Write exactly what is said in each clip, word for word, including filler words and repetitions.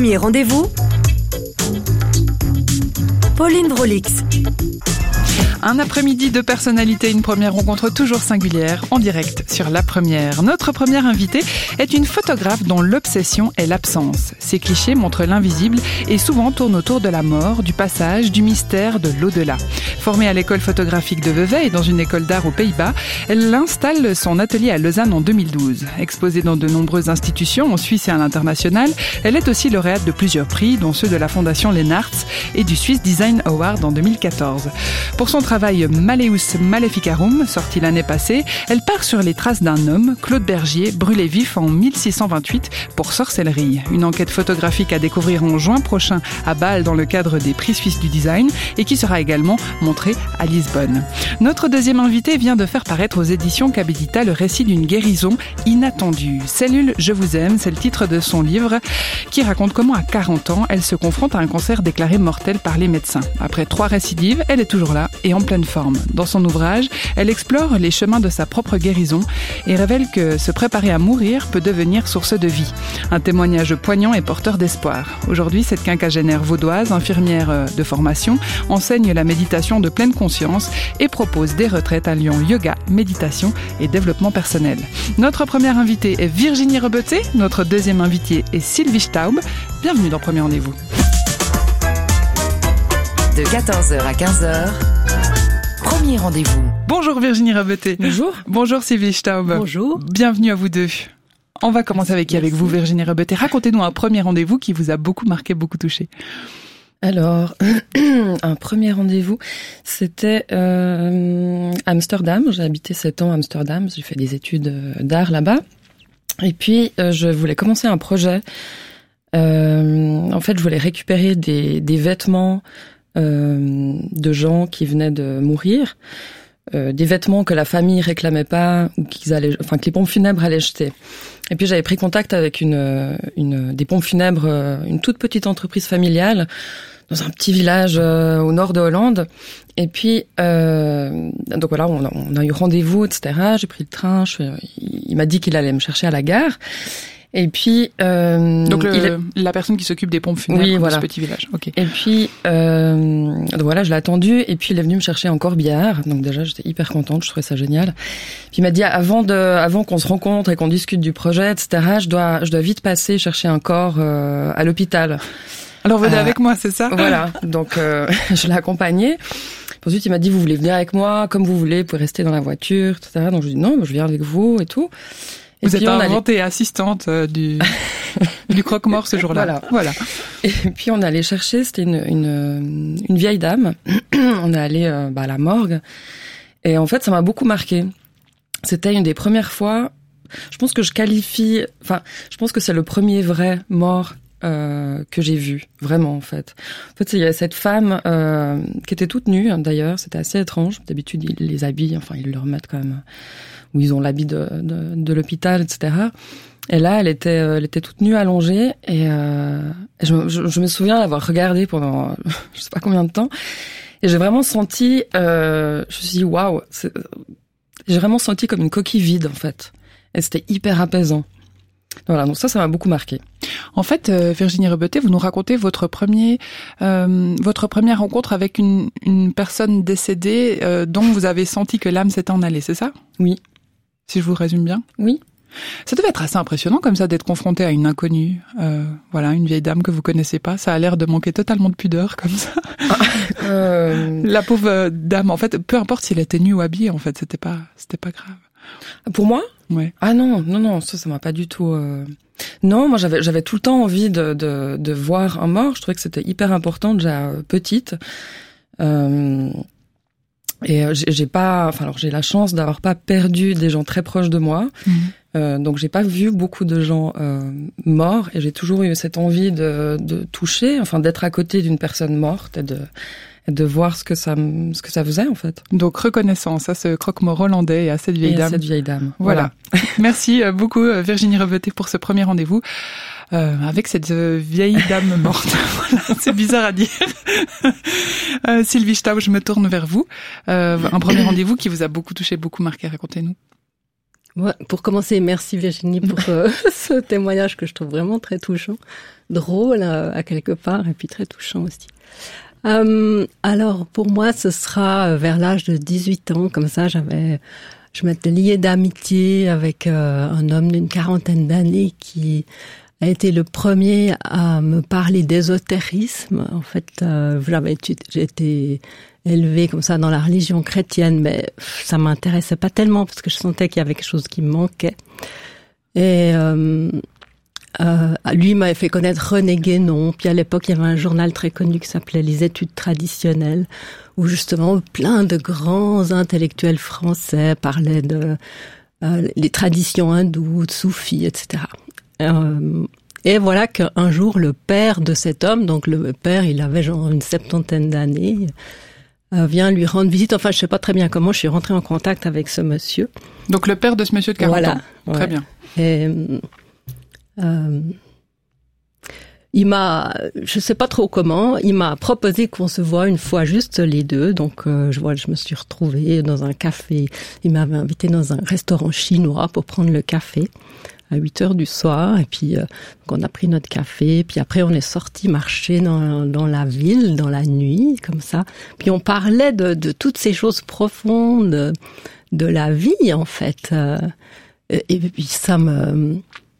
Premier rendez-vous, Pauline Vrolix. Un après-midi de personnalité, une première rencontre toujours singulière, en direct sur La Première. Notre première invitée est une photographe dont l'obsession est l'absence. Ses clichés montrent l'invisible et souvent tournent autour de la mort, du passage, du mystère, de l'au-delà. Formée à l'école photographique de Vevey et dans une école d'art aux Pays-Bas, elle installe son atelier à Lausanne en deux mille douze. Exposée dans de nombreuses institutions, en Suisse et à l'international, elle est aussi lauréate de plusieurs prix, dont ceux de la Fondation Lennarts et du Swiss Design Award en deux mille quatorze. Pour son travail Malleus Maleficarum, sorti l'année passée, elle part sur les traces d'un homme, Claude Bergier, brûlé vif en mille six cent vingt-huit pour sorcellerie. Une enquête photographique à découvrir en juin prochain à Bâle dans le cadre des prix suisses du design et qui sera également montrée à Lisbonne. Notre deuxième invitée vient de faire paraître aux éditions Cabedita le récit d'une guérison inattendue. Cellule, je vous aime, c'est le titre de son livre qui raconte comment à quarante ans, elle se confronte à un cancer déclaré mortel par les médecins. Après trois récidives, elle est toujours là et en pleine forme. Dans son ouvrage, elle explore les chemins de sa propre guérison et révèle que se préparer à mourir peut devenir source de vie. Un témoignage poignant et porteur d'espoir. Aujourd'hui, cette quinquagénaire vaudoise, infirmière de formation, enseigne la méditation de pleine conscience et propose des retraites alliant yoga, méditation et développement personnel. Notre première invitée est Virginie Rebeté, notre deuxième invitée est Sylvie Staub. Bienvenue dans Premier Rendez-vous. De quatorze heures à quinze heures, Premier Rendez-vous. Bonjour Virginie Rebeté. Bonjour. Bonjour Sylvie Staub. Bonjour. Bienvenue à vous deux. On va commencer avec qui avec vous Virginie Rebeté. Racontez-nous un premier rendez-vous qui vous a beaucoup marqué, beaucoup touché. Alors, un premier rendez-vous, c'était euh, Amsterdam. J'ai habité sept ans à Amsterdam, j'ai fait des études d'art là-bas. Et puis, euh, je voulais commencer un projet. Euh, en fait, je voulais récupérer des, des vêtements Euh, de gens qui venaient de mourir, euh, des vêtements que la famille réclamait pas ou qu'ils allaient, enfin que les pompes funèbres allaient jeter. Et puis j'avais pris contact avec une, une des pompes funèbres, une toute petite entreprise familiale dans un petit village euh, au nord de Hollande. Et puis euh, donc voilà, on a, on a eu rendez-vous, et cetera. J'ai pris le train, je, il m'a dit qu'il allait me chercher à la gare. Et puis euh, donc le, il est... la personne qui s'occupe des pompes funèbres oui, voilà. de ce petit village. Ok. Et puis euh, donc voilà, je l'ai attendu et puis il est venu me chercher en Corbière. Donc déjà j'étais hyper contente, je trouvais ça génial. Puis il m'a dit avant de, avant qu'on se rencontre et qu'on discute du projet, et cetera. Je dois, je dois vite passer chercher un corps euh, à l'hôpital. Alors venez euh, avec moi, c'est ça? Voilà. Donc euh, je l'ai accompagné. Ensuite il m'a dit vous voulez venir avec moi comme vous voulez, vous pouvez rester dans la voiture, et cetera. Donc je lui ai dit non, je viens avec vous et tout. Et vous êtes inventée allait... assistante euh, du du croque-mort ce jour-là. Voilà. Voilà. Et puis on allait chercher, c'était une une une vieille dame. On est allé euh, bah, à la morgue. Et en fait, ça m'a beaucoup marqué. C'était une des premières fois. Je pense que je qualifie. Enfin, je pense que c'est le premier vrai mort euh, que j'ai vu, vraiment en fait. En fait, il y a cette femme euh, qui était toute nue. D'ailleurs, c'était assez étrange. D'habitude, ils les habillent. Enfin, ils leur mettent quand même. Où ils ont l'habit de, de, de l'hôpital, et cetera. Et là, elle était, elle était toute nue, allongée, et, euh, et je, je, je me souviens l'avoir regardée pendant je sais pas combien de temps, et j'ai vraiment senti, euh, je me suis dit waouh, j'ai vraiment senti comme une coquille vide en fait, et c'était hyper apaisant. Voilà, donc ça, ça m'a beaucoup marqué. En fait, euh, Virginie Rebeté, vous nous racontez votre premier, euh, votre première rencontre avec une, une personne décédée euh, dont vous avez senti que l'âme s'était en allée, c'est ça? Oui. Si je vous résume bien. Oui. Ça devait être assez impressionnant comme ça d'être confronté à une inconnue, euh, voilà, une vieille dame que vous connaissez pas. Ça a l'air de manquer totalement de pudeur comme ça. euh... La pauvre dame, en fait, peu importe s'il était nu ou habillé, en fait, c'était pas, c'était pas grave. Pour moi? Ouais. Ah non, non, non, ça, ça m'a pas du tout. Euh... Non, moi j'avais, j'avais tout le temps envie de, de, de voir un mort. Je trouvais que c'était hyper important déjà euh, petite. Euh... Et j'ai, j'ai pas, enfin alors j'ai la chance d'avoir pas perdu des gens très proches de moi, mmh. euh, donc j'ai pas vu beaucoup de gens euh, morts et j'ai toujours eu cette envie de, de toucher, enfin d'être à côté d'une personne morte et de, et de voir ce que ça, ce que ça faisait en fait. Donc reconnaissance à ce croque-mort hollandais et à cette vieille et dame. À cette vieille dame. Voilà. voilà. Merci beaucoup Virginie Rebeté pour ce premier rendez-vous. Euh, avec cette euh, vieille dame morte. Voilà, c'est bizarre à dire. euh, Sylvie Staub, je me tourne vers vous. Euh, un premier rendez-vous qui vous a beaucoup touché, beaucoup marqué. Racontez-nous. Ouais, pour commencer, merci Virginie pour euh, ce témoignage que je trouve vraiment très touchant, drôle à, à quelque part et puis très touchant aussi. Euh, alors pour moi, ce sera vers l'âge de dix-huit ans, comme ça, j'avais, je m'étais liée d'amitié avec euh, un homme d'une quarantaine d'années qui a été le premier à me parler d'ésotérisme. En fait, euh, j'avais j'ai été élevée comme ça dans la religion chrétienne, mais ça m'intéressait pas tellement parce que je sentais qu'il y avait quelque chose qui me manquait. Et euh, euh, lui m'avait fait connaître René Guénon. Puis à l'époque, il y avait un journal très connu qui s'appelait Les Études traditionnelles, où justement plein de grands intellectuels français parlaient de euh, les traditions hindoues, soufis, et cetera. Euh, et voilà qu'un jour, le père de cet homme, donc le père, il avait genre une septantaine d'années, euh, vient lui rendre visite. Enfin, je sais pas très bien comment, je suis rentrée en contact avec ce monsieur. Donc le père de ce monsieur de quarante voilà, ans. Très ouais. bien. Et euh, il m'a, je sais pas trop comment, il m'a proposé qu'on se voit une fois juste les deux. Donc euh, je vois, je me suis retrouvée dans un café. Il m'avait invité dans un restaurant chinois pour prendre le café à huit heures du soir, et puis euh, donc on a pris notre café, puis après on est sorti marcher dans, dans la ville, dans la nuit, comme ça. Puis on parlait de, de toutes ces choses profondes de, de la vie, en fait. Euh, et, et puis ça me...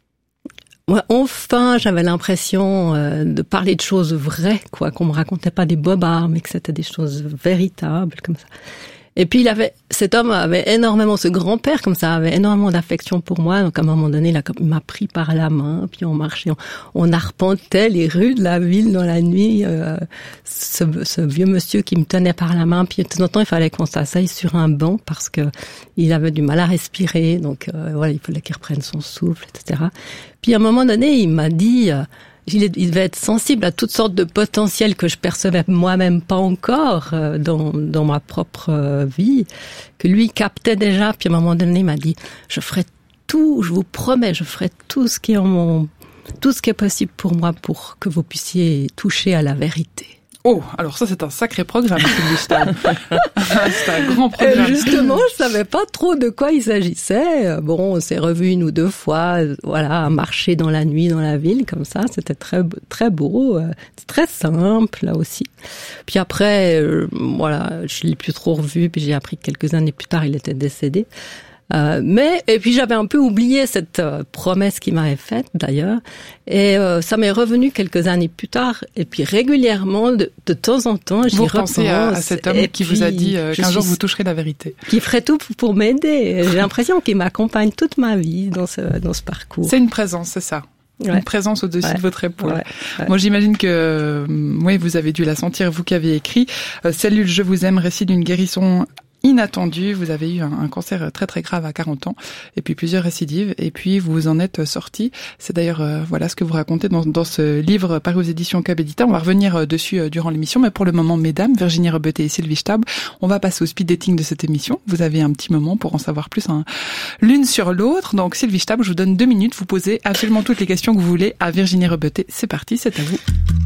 Ouais, enfin, j'avais l'impression euh, de parler de choses vraies, quoi, qu'on me racontait pas des bobards, mais que c'était des choses véritables, comme ça. Et puis il avait, cet homme avait énormément, ce grand-père comme ça, avait énormément d'affection pour moi. Donc à un moment donné, il m'a pris par la main, puis on marchait, on, on arpentait les rues de la ville dans la nuit. Euh, ce, ce vieux monsieur qui me tenait par la main, puis de temps en temps, il fallait qu'on s'asseye sur un banc parce que il avait du mal à respirer. Donc euh, voilà, il fallait qu'il reprenne son souffle, et cetera. Puis à un moment donné, il m'a dit... Euh, Il, il devait être sensible à toutes sortes de potentiels que je percevais moi-même pas encore euh, dans, dans ma propre euh, vie, que lui captait déjà. Puis à un moment donné, il m'a dit, je ferai tout, je vous promets, je ferai tout ce qui est en mon, tout ce qui est possible pour moi pour que vous puissiez toucher à la vérité. Oh, alors ça c'est un sacré programme, Sylvie Staub. C'est un grand programme. Et justement, je savais pas trop de quoi il s'agissait. Bon, on s'est revus une ou deux fois, voilà, à marcher dans la nuit dans la ville comme ça. C'était très très beau, c'est très simple là aussi. Puis après, euh, voilà, je l'ai plus trop revu. Puis j'ai appris que quelques années plus tard, il était décédé. Euh, mais et puis j'avais un peu oublié cette euh, promesse qu'il m'avait faite d'ailleurs, et euh, ça m'est revenu quelques années plus tard, et puis régulièrement de, de temps en temps j'y vous repense. Vous pensez à, à cet homme qui vous a dit euh, qu'un jour vous toucherez la vérité, qui ferait tout pour, pour m'aider. J'ai l'impression qu'il m'accompagne toute ma vie dans ce dans ce parcours. C'est une présence, c'est ça. Ouais. Une présence au-dessus ouais. de votre épaule. Ouais. Ouais. Moi, j'imagine que, euh, oui, vous avez dû la sentir, vous qui avez écrit euh, Cellule, je vous aime, récit d'une guérison inattendu. Vous avez eu un, un cancer très très grave à quarante ans, et puis plusieurs récidives, et puis vous vous en êtes sorti. C'est d'ailleurs euh, voilà ce que vous racontez dans, dans ce livre paru aux éditions Cabedita. On va revenir euh, dessus euh, durant l'émission, mais pour le moment, mesdames, Virginie Rebeté et Sylvie Staub, on va passer au speed dating de cette émission. Vous avez un petit moment pour en savoir plus hein, l'une sur l'autre. Donc Sylvie Staub, je vous donne deux minutes, vous posez absolument toutes les questions que vous voulez à Virginie Rebeté. C'est parti, c'est à vous.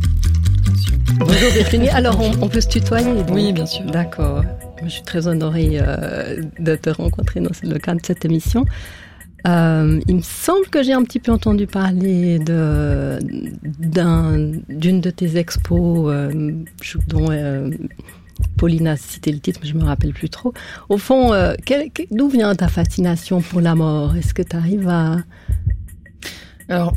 Bonjour Virginie. Alors on, on peut se tutoyer donc. Oui, bien sûr. D'accord. Je suis très honorée euh, de te rencontrer dans le cadre de cette émission. Euh, il me semble que j'ai un petit peu entendu parler de d'un d'une de tes expos euh, dont euh, Pauline a cité le titre, mais je me rappelle plus trop. Au fond, euh, quel, d'où vient ta fascination pour la mort? Est-ce que tu arrives à... Alors,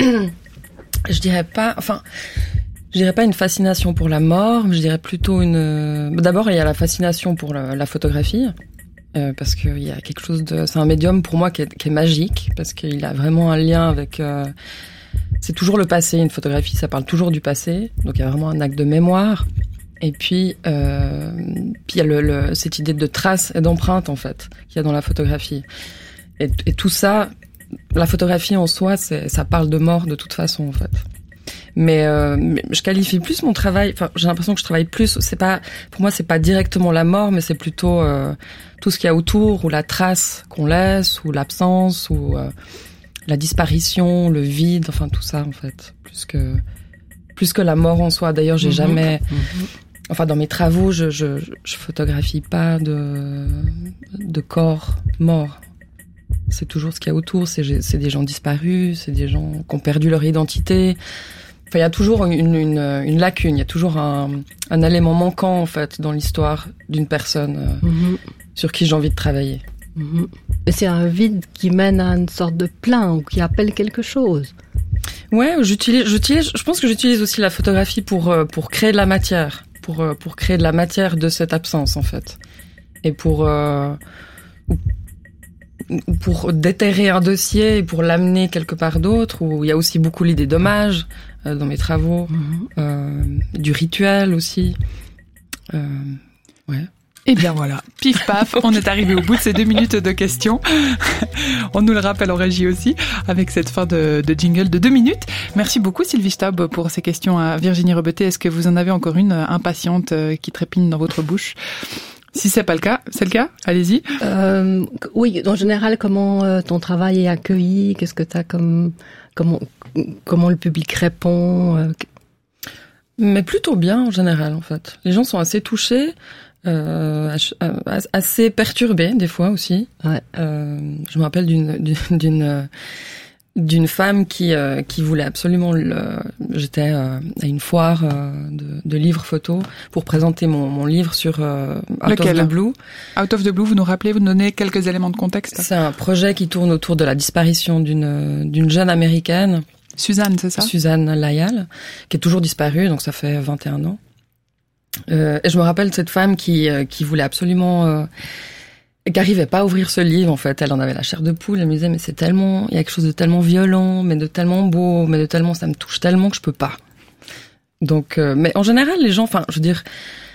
je dirais pas... Enfin... Je dirais pas une fascination pour la mort, mais je dirais plutôt une... D'abord, il y a la fascination pour la, la photographie, euh, parce qu'il y a quelque chose de... C'est un médium pour moi qui est, qui est magique, parce qu'il a vraiment un lien avec... Euh... C'est toujours le passé, une photographie, ça parle toujours du passé, donc il y a vraiment un acte de mémoire. Et puis, euh... puis il y a le, le, cette idée de trace et d'empreinte, en fait, qu'il y a dans la photographie. Et, et tout ça, la photographie en soi, c'est, ça parle de mort de toute façon, en fait. Mais, euh, mais je qualifie plus mon travail. Enfin, j'ai l'impression que je travaille plus. C'est pas, pour moi, c'est pas directement la mort, mais c'est plutôt euh, tout ce qu'il y a autour, ou la trace qu'on laisse, ou l'absence, ou euh, la disparition, le vide. Enfin, tout ça, en fait, plus que plus que la mort en soi. D'ailleurs, j'ai mmh, jamais. Mmh. Enfin, dans mes travaux, je, je je photographie pas de de corps morts. c'est toujours ce qu'il y a autour. C'est, c'est des gens disparus, c'est des gens qui ont perdu leur identité. Enfin, il y a toujours une, une, une lacune, il y a toujours un, un élément manquant, en fait, dans l'histoire d'une personne euh, mm-hmm. sur qui j'ai envie de travailler. Mm-hmm. Et c'est un vide qui mène à une sorte de plein ou qui appelle quelque chose. Ouais, j'utilise, j'utilise, je pense que j'utilise aussi la photographie pour, pour créer de la matière, pour, pour créer de la matière de cette absence, en fait. Et pour, euh, pour déterrer un dossier et pour l'amener quelque part d'autre, où il y a aussi beaucoup l'idée d'hommage euh, dans mes travaux, mm-hmm. euh, du rituel aussi. Euh, ouais. Et bien voilà, pif paf, on est arrivé au bout de ces deux minutes de questions. On nous le rappelle en régie aussi, avec cette fin de, de jingle de deux minutes. Merci beaucoup Sylvie Staub pour ces questions à Virginie Rebeté. Est-ce que vous en avez encore une impatiente qui trépigne dans votre bouche ? Si c'est pas le cas, c'est le cas, allez-y. Euh, oui, en général, comment euh, ton travail est accueilli ? Qu'est-ce que t'as comme, comment, comment le public répond ? euh... Mais plutôt bien en général, en fait. Les gens sont assez touchés. Euh, assez perturbée des fois aussi. Ouais. Euh, je me rappelle d'une d'une d'une, d'une femme qui euh, qui voulait absolument le. J'étais euh, à une foire euh, de, de livres photos pour présenter mon mon livre sur euh, Out Lequel? of the Blue. Out of the Blue, vous nous rappelez, vous nous donnez quelques éléments de contexte. C'est un projet qui tourne autour de la disparition d'une d'une jeune américaine. Suzanne, c'est ça? Suzanne Lyall, qui est toujours disparue, donc ça fait vingt et un ans. Euh, et je me rappelle de cette femme qui euh, qui voulait absolument, euh, qui arrivait pas à ouvrir ce livre en fait. Elle en avait la chair de poule. Elle me disait mais c'est tellement, il y a quelque chose de tellement violent, mais de tellement beau, mais de tellement, ça me touche tellement que je peux pas. Donc, euh, mais en général les gens, enfin, je veux dire,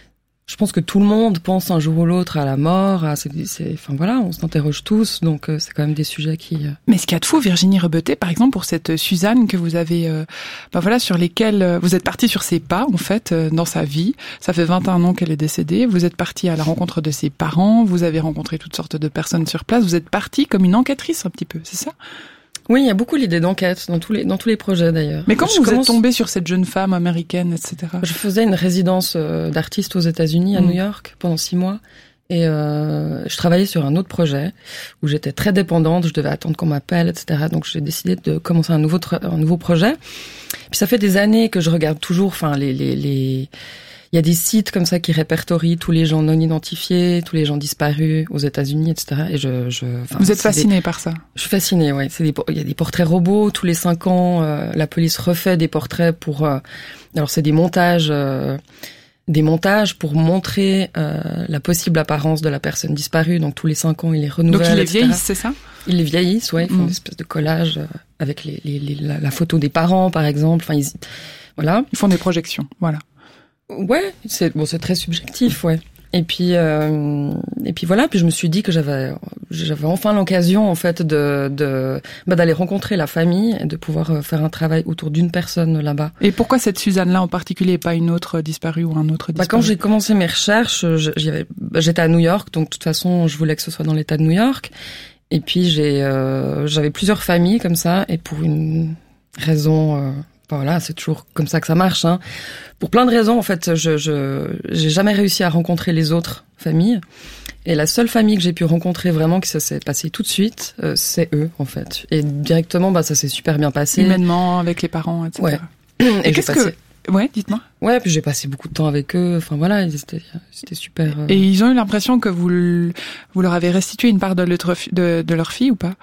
je pense que tout le monde pense un jour ou l'autre à la mort, à c'est, c'est enfin voilà, on s'interroge tous, donc euh, c'est quand même des sujets qui. Euh... Mais ce qu'il y a de fou, Virginie Rebeté, par exemple, pour cette Suzanne que vous avez, euh, ben voilà, sur lesquelles euh, vous êtes partie sur ses pas en fait euh, dans sa vie. Ça fait vingt et un ans qu'elle est décédée. Vous êtes partie à la rencontre de ses parents. Vous avez rencontré toutes sortes de personnes sur place. Vous êtes partie comme une enquêtrice un petit peu, c'est ça? Oui, il y a beaucoup l'idée d'enquête dans tous les dans tous les projets d'ailleurs. Mais comment je vous commence... êtes tombée sur cette jeune femme américaine, et cetera. Je faisais une résidence euh, d'artiste aux États-Unis, à mmh. New York, pendant six mois, et euh, je travaillais sur un autre projet où j'étais très dépendante. Je devais attendre qu'on m'appelle, et cetera. Donc j'ai décidé de commencer un nouveau tra- un nouveau projet. Puis ça fait des années que je regarde toujours, enfin les les les il y a des sites comme ça qui répertorient tous les gens non identifiés, tous les gens disparus aux États-Unis, et cetera. Et je, je, enfin, vous êtes fascinée des... par ça? Je suis fascinée, ouais. C'est des, il y a des portraits robots tous les cinq ans. Euh, la police refait des portraits pour. Euh, alors c'est des montages, euh, des montages pour montrer euh, la possible apparence de la personne disparue. Donc tous les cinq ans, ils les renouvellent. Donc ils les et cetera. vieillissent, c'est ça? Ils les vieillissent, ouais. Ils font mmh. une espèce de collage euh, avec les, les, les la, la photo des parents, par exemple. Enfin, ils, voilà. Ils font des projections, voilà. Ouais, c'est bon, c'est très subjectif, ouais. Et puis euh, et puis voilà, puis je me suis dit que j'avais j'avais enfin l'occasion en fait de de bah, d'aller rencontrer la famille et de pouvoir faire un travail autour d'une personne là-bas. Et pourquoi cette Suzanne-là en particulier et pas une autre disparue ou un autre disparu? Bah quand j'ai commencé mes recherches, j'y avais, j'étais à New York, donc de toute façon, je voulais que ce soit dans l'État de New York. Et puis j'ai euh, j'avais plusieurs familles comme ça, et pour une raison euh, voilà, c'est toujours comme ça que ça marche, hein. Pour plein de raisons, en fait, je, je, j'ai jamais réussi à rencontrer les autres familles. Et la seule famille que j'ai pu rencontrer vraiment, que ça s'est passé tout de suite, euh, c'est eux, en fait. Et directement, bah, ça s'est super bien passé. Humainement, avec les parents, et cetera. Ouais. Et, Et qu'est-ce passé... que... Ouais, dites-moi. Ouais, puis j'ai passé beaucoup de temps avec eux. Enfin, voilà, ils étaient, c'était super. Euh... Et ils ont eu l'impression que vous, le... vous leur avez restitué une part de, leur... de, de leur fille ou pas?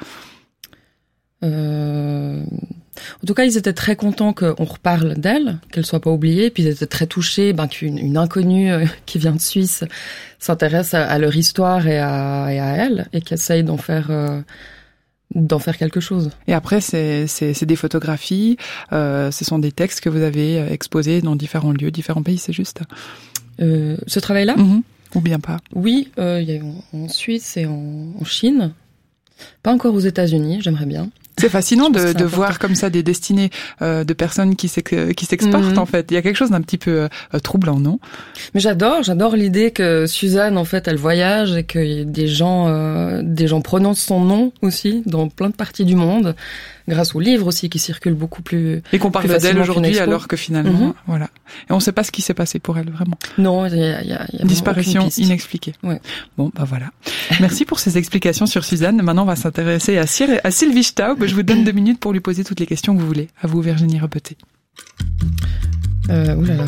Euh... En tout cas, ils étaient très contents qu'on reparle d'elle, qu'elle soit pas oubliée. Puis ils étaient très touchés, ben qu'une une inconnue euh, qui vient de Suisse s'intéresse à, à leur histoire et à, et à elle, et qu'essaye d'en faire euh, d'en faire quelque chose. Et après, c'est c'est, c'est des photographies, euh, ce sont des textes que vous avez exposés dans différents lieux, différents pays, c'est juste. Euh, ce travail-là, mmh. Ou bien pas? Oui, euh, il y a eu en, en Suisse et en, en Chine. Pas encore aux États-Unis, j'aimerais bien. C'est fascinant de, de voir comme ça des destinées euh, de personnes qui, s'ex- qui s'exportent, mmh. en fait. Il y a quelque chose d'un petit peu euh, troublant, non? Mais j'adore, j'adore l'idée que Suzanne, en fait, elle voyage et que des gens, euh, des gens prononcent son nom aussi dans plein de parties du monde. grâce aux livres aussi qui circulent beaucoup plus. Et qu'on parle plus d'elle facilement aujourd'hui, qu'une expo. alors que finalement, Mm-hmm. voilà. Et on ne sait pas ce qui s'est passé pour elle, vraiment. Non, il y a, il y a, il y a disparition piste. inexpliquée. Ouais. Bon, bah voilà. Merci pour ces explications sur Suzanne. Maintenant, on va s'intéresser à, Cyr- à Sylvie Staub. Je vous donne deux minutes pour lui poser toutes les questions que vous voulez. À vous, Virginie Repeté. Euh, oulala.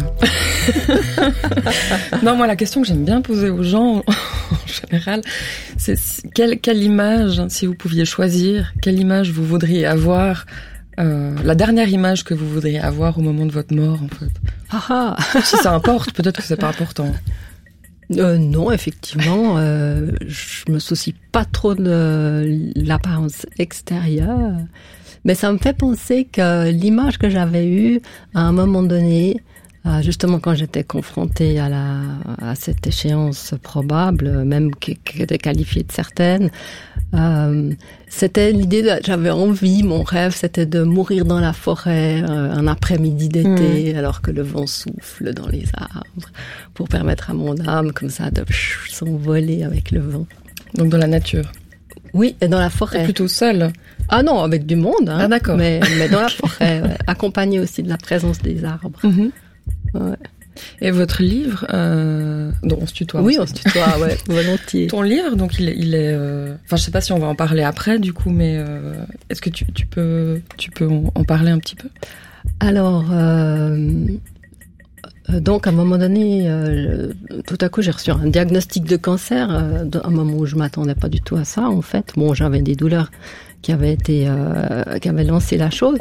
Non, moi, la question que j'aime bien poser aux gens, en général, c'est quelle, quelle image, si vous pouviez choisir, quelle image vous voudriez avoir, euh, la dernière image que vous voudriez avoir au moment de votre mort, en fait. Ah ah. Si ça importe, peut-être que c'est pas important. Euh, non, effectivement, euh, je me soucie pas trop de l'apparence extérieure, mais ça me fait penser que l'image que j'avais eue à un moment donné, euh, justement quand j'étais confrontée à la à cette échéance probable, même qui, qui était qualifiée de certaine, euh, c'était l'idée de, j'avais envie, mon rêve, c'était de mourir dans la forêt euh, un après-midi d'été, mmh. alors que le vent souffle dans les arbres, pour permettre à mon âme comme ça de pff, s'envoler avec le vent. Donc dans la nature. Oui, et dans la forêt. Et plutôt seule. Ah non, avec du monde. Hein, ah d'accord. Mais, mais dans la forêt, ouais, accompagné aussi de la présence des arbres. Mmh. Ouais. Et votre livre, euh... donc on se tutoie. Oui, on se tutoie, ouais, volontiers. Ton livre, donc il est, il est, euh... enfin je sais pas si on va en parler après du coup, mais euh... est-ce que tu, tu peux, tu peux en parler un petit peu? Alors, euh... donc à un moment donné, euh, tout à coup j'ai reçu un diagnostic de cancer, euh, à un moment où je m'attendais pas du tout à ça en fait. Bon, j'avais des douleurs qui avaient été, euh... qui avaient lancé la chose.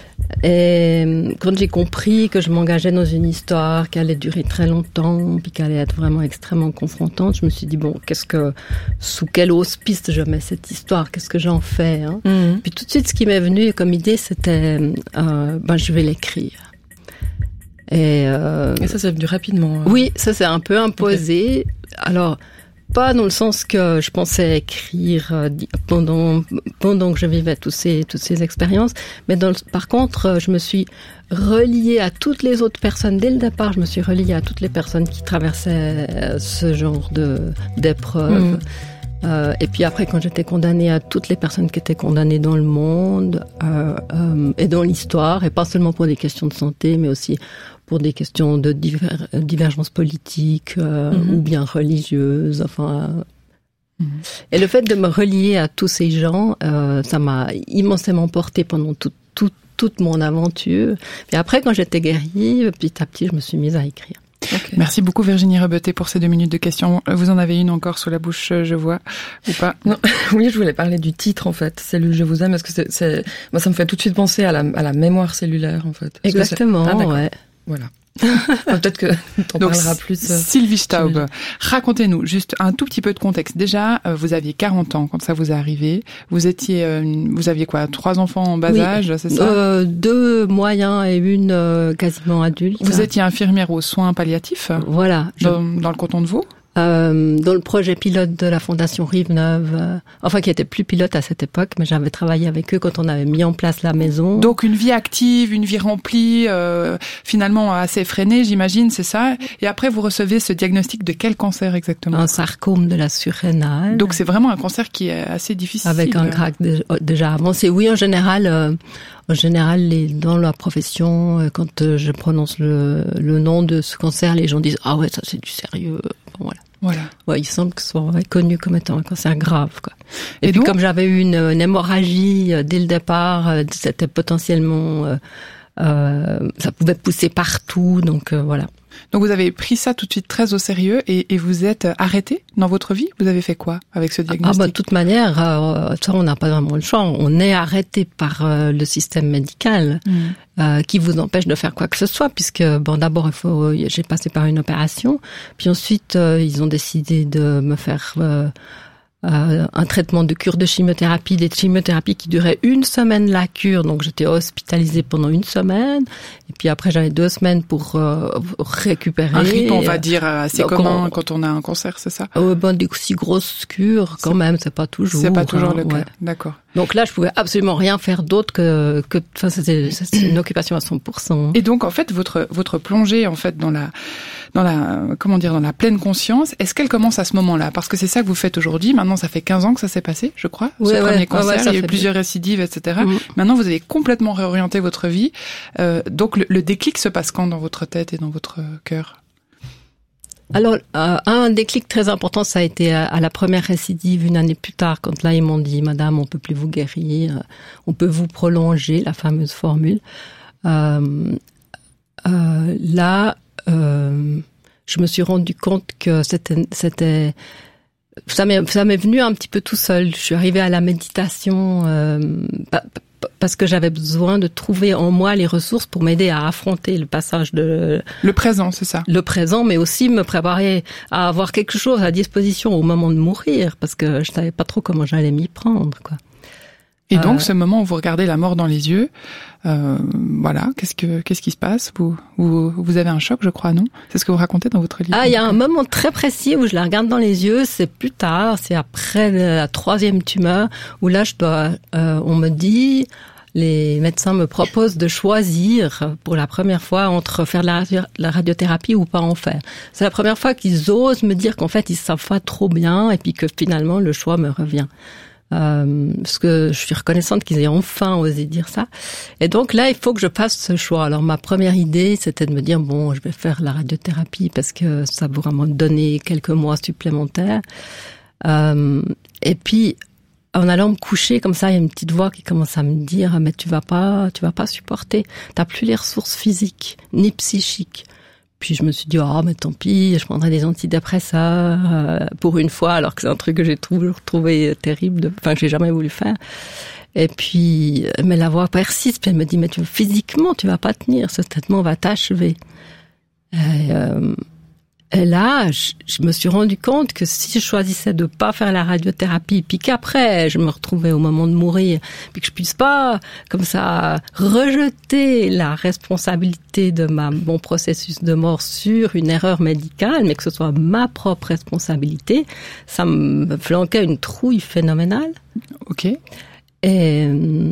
Et quand j'ai compris que je m'engageais dans une histoire qui allait durer très longtemps, puis qui allait être vraiment extrêmement confrontante, je me suis dit bon, qu'est-ce que, sous quel auspice je mets cette histoire, qu'est-ce que j'en fais, hein. Mmh. Puis tout de suite, ce qui m'est venu comme idée, c'était, euh, ben je vais l'écrire. Et, euh, Et ça, c'est venu rapidement. Hein. Oui, ça s'est un peu imposé. Okay. Alors. Pas dans le sens que je pensais écrire pendant pendant que je vivais tous ces toutes ces expériences, mais dans le, par contre, je me suis reliée à toutes les autres personnes dès le départ. Je me suis reliée à toutes les personnes qui traversaient ce genre de d'épreuves. Mmh. Euh, et puis après, quand j'étais condamnée, à toutes les personnes qui étaient condamnées dans le monde euh, euh, et dans l'histoire, et pas seulement pour des questions de santé, mais aussi pour des questions de diver, divergence politique euh, mmh. ou bien religieuse. Enfin, mmh. Et le fait de me relier à tous ces gens, euh, ça m'a immensément porté pendant tout, tout, toute mon aventure. Puis après, quand j'étais guérie, petit à petit, je me suis mise à écrire. Okay. Merci beaucoup Virginie Rebeté pour ces deux minutes de questions. Vous en avez une encore sous la bouche, je vois, ou pas? Non, oui, je voulais parler du titre en fait, Cellule je vous aime, parce que c'est, c'est, moi ça me fait tout de suite penser à la, à la mémoire cellulaire en fait. Parce exactement, ah, ouais. Voilà. Peut-être que t'en Donc, parleras plus. Euh, Sylvie Staub, racontez-nous juste un tout petit peu de contexte. Déjà, euh, vous aviez quarante ans quand ça vous est arrivé. Vous étiez, euh, vous aviez quoi, trois enfants en bas oui. âge, c'est ça? euh, Deux moyens et une euh, quasiment adulte. Vous étiez infirmière aux soins palliatifs. Voilà. Dans, je... dans le canton de Vaud. Euh, dans le projet pilote de la Fondation Rive-Neuve, euh, enfin qui était plus pilote à cette époque, mais j'avais travaillé avec eux quand on avait mis en place la maison. Donc une vie active, une vie remplie, euh, finalement assez effrénée, j'imagine, c'est ça. Et après, vous recevez ce diagnostic de quel cancer exactement? Un sarcome de la surrénale. Donc c'est vraiment un cancer qui est assez difficile. Avec un crack déjà avancé. Oui, en général, euh, en général, les, dans la profession, quand euh, je prononce le, le nom de ce cancer, les gens disent ah ouais, ça c'est du sérieux. Bon, voilà. Voilà. Ouais, il semble que ce soit connu comme étant un cancer grave, quoi. Et, et puis, donc, comme j'avais eu une, une hémorragie euh, dès le départ, euh, c'était potentiellement, euh, euh, ça pouvait pousser partout, donc euh, voilà. Donc vous avez pris ça tout de suite très au sérieux et, et vous êtes arrêté dans votre vie? Vous avez fait quoi avec ce diagnostic? Ah bah de toute manière, euh, ça on n'a pas vraiment le choix. On est arrêté par euh, le système médical mmh. euh, qui vous empêche de faire quoi que ce soit, puisque bon d'abord il faut, j'ai passé par une opération, puis ensuite euh, ils ont décidé de me faire euh, Euh, un traitement de cure de chimiothérapie, des chimiothérapies qui duraient une semaine la cure, donc j'étais hospitalisée pendant une semaine, et puis après j'avais deux semaines pour euh, récupérer. Un rythme, on va dire, assez donc commun on, quand on a un cancer, c'est ça? Euh, bon, des aussi grosses cures, quand c'est, même, c'est pas toujours. C'est pas toujours hein, le cas, ouais. d'accord. Donc là, je pouvais absolument rien faire d'autre que, que, enfin, c'était, c'était une occupation à cent pour cent. Et donc, en fait, votre, votre plongée, en fait, dans la, dans la, comment dire, dans la pleine conscience, est-ce qu'elle commence à ce moment-là? Parce que c'est ça que vous faites aujourd'hui. Maintenant, ça fait quinze ans que ça s'est passé, je crois. Ouais, ce ouais, premier cancer, ouais, ouais, il y a eu fait plusieurs bien. récidives, et cetera. Mmh. Maintenant, vous avez complètement réorienté votre vie. Euh, donc, le, le déclic se passe quand dans votre tête et dans votre cœur? Alors, euh, un déclic très important, ça a été à, à la première récidive, une année plus tard, quand là, ils m'ont dit, madame, on peut plus vous guérir, on peut vous prolonger, la fameuse formule. Euh, euh, là, euh, je me suis rendu compte que c'était, c'était, ça m'est, ça m'est venu un petit peu tout seul. Je suis arrivée à la méditation, euh, parce que j'avais besoin de trouver en moi les ressources pour m'aider à affronter le passage de... Le présent, c'est ça. Le présent, mais aussi me préparer à avoir quelque chose à disposition au moment de mourir, parce que je savais pas trop comment j'allais m'y prendre, quoi. Et donc, euh... ce moment où vous regardez la mort dans les yeux, euh, voilà, qu'est-ce que qu'est-ce qui se passe? Vous, vous vous avez un choc, je crois, non? C'est ce que vous racontez dans votre livre. Ah, il y a un moment très précis où je la regarde dans les yeux. C'est plus tard, c'est après la troisième tumeur où là, je dois, euh, on me dit, les médecins me proposent de choisir pour la première fois entre faire de la, radio, la radiothérapie ou pas en faire. C'est la première fois qu'ils osent me dire qu'en fait, ils savent pas trop bien et puis que finalement, le choix me revient. Euh, parce que je suis reconnaissante qu'ils aient enfin osé dire ça. Et donc là, il faut que je fasse ce choix. Alors ma première idée, c'était de me dire, bon, je vais faire la radiothérapie parce que ça va vraiment donner quelques mois supplémentaires. Euh, et puis, en allant me coucher, comme ça, il y a une petite voix qui commence à me dire, mais tu vas pas, tu vas pas supporter. T'as plus les ressources physiques, ni psychiques. Puis je me suis dit, oh, mais tant pis, je prendrai des antidépresseurs euh, pour une fois, alors que c'est un truc que j'ai toujours trouvé terrible, de, enfin, que j'ai jamais voulu faire. Et puis, mais la voix persiste, puis elle me dit, mais tu, physiquement, tu vas pas tenir, ce traitement va t'achever. Et, euh, et là, je, je me suis rendu compte que si je choisissais de pas faire la radiothérapie, puis qu'après, je me retrouvais au moment de mourir, puis que je puisse pas, comme ça, rejeter la responsabilité de ma, mon processus de mort sur une erreur médicale, mais que ce soit ma propre responsabilité, ça me flanquait une trouille phénoménale. Ok. Et,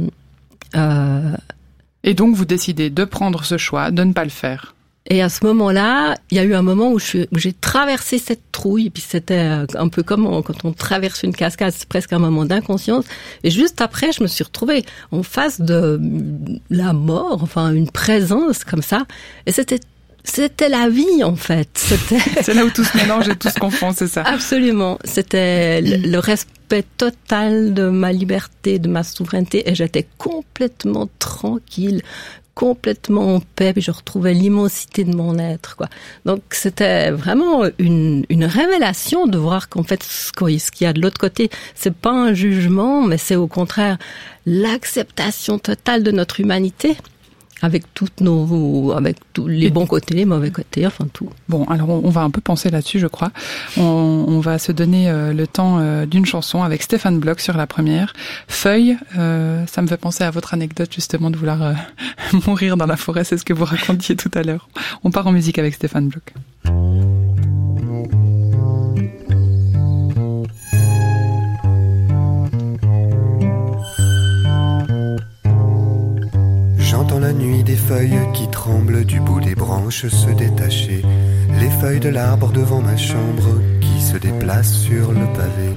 euh, Et donc, vous décidez de prendre ce choix, de ne pas le faire. Et à ce moment-là, il y a eu un moment où, je, où j'ai traversé cette trouille, et puis c'était un peu comme on, quand on traverse une cascade, c'est presque un moment d'inconscience. Et juste après, je me suis retrouvée en face de la mort, enfin une présence comme ça. Et c'était c'était la vie en fait. C'était c'est là où tout se mélange et tout se confond, c'est ça. Absolument. C'était le, le respect total de ma liberté, de ma souveraineté, et j'étais complètement tranquille, complètement en paix, puis je retrouvais l'immensité de mon être, quoi. Donc c'était vraiment une une révélation de voir qu'en fait ce qu'il y a de l'autre côté, c'est pas un jugement, mais c'est au contraire l'acceptation totale de notre humanité. Avec toutes nos, avec tous les bons côtés, les mauvais côtés, enfin tout. Bon, alors on, on va un peu penser là-dessus, je crois. On, on va se donner euh, le temps euh, d'une chanson avec Stéphane Bloch sur la première. Feuille, euh, ça me fait penser à votre anecdote justement de vouloir euh, mourir dans la forêt, c'est ce que vous racontiez tout à l'heure. On part en musique avec Stéphane Bloch. J'entends la nuit des feuilles qui tremblent du bout des branches se détacher. Les feuilles de l'arbre devant ma chambre qui se déplacent sur le pavé.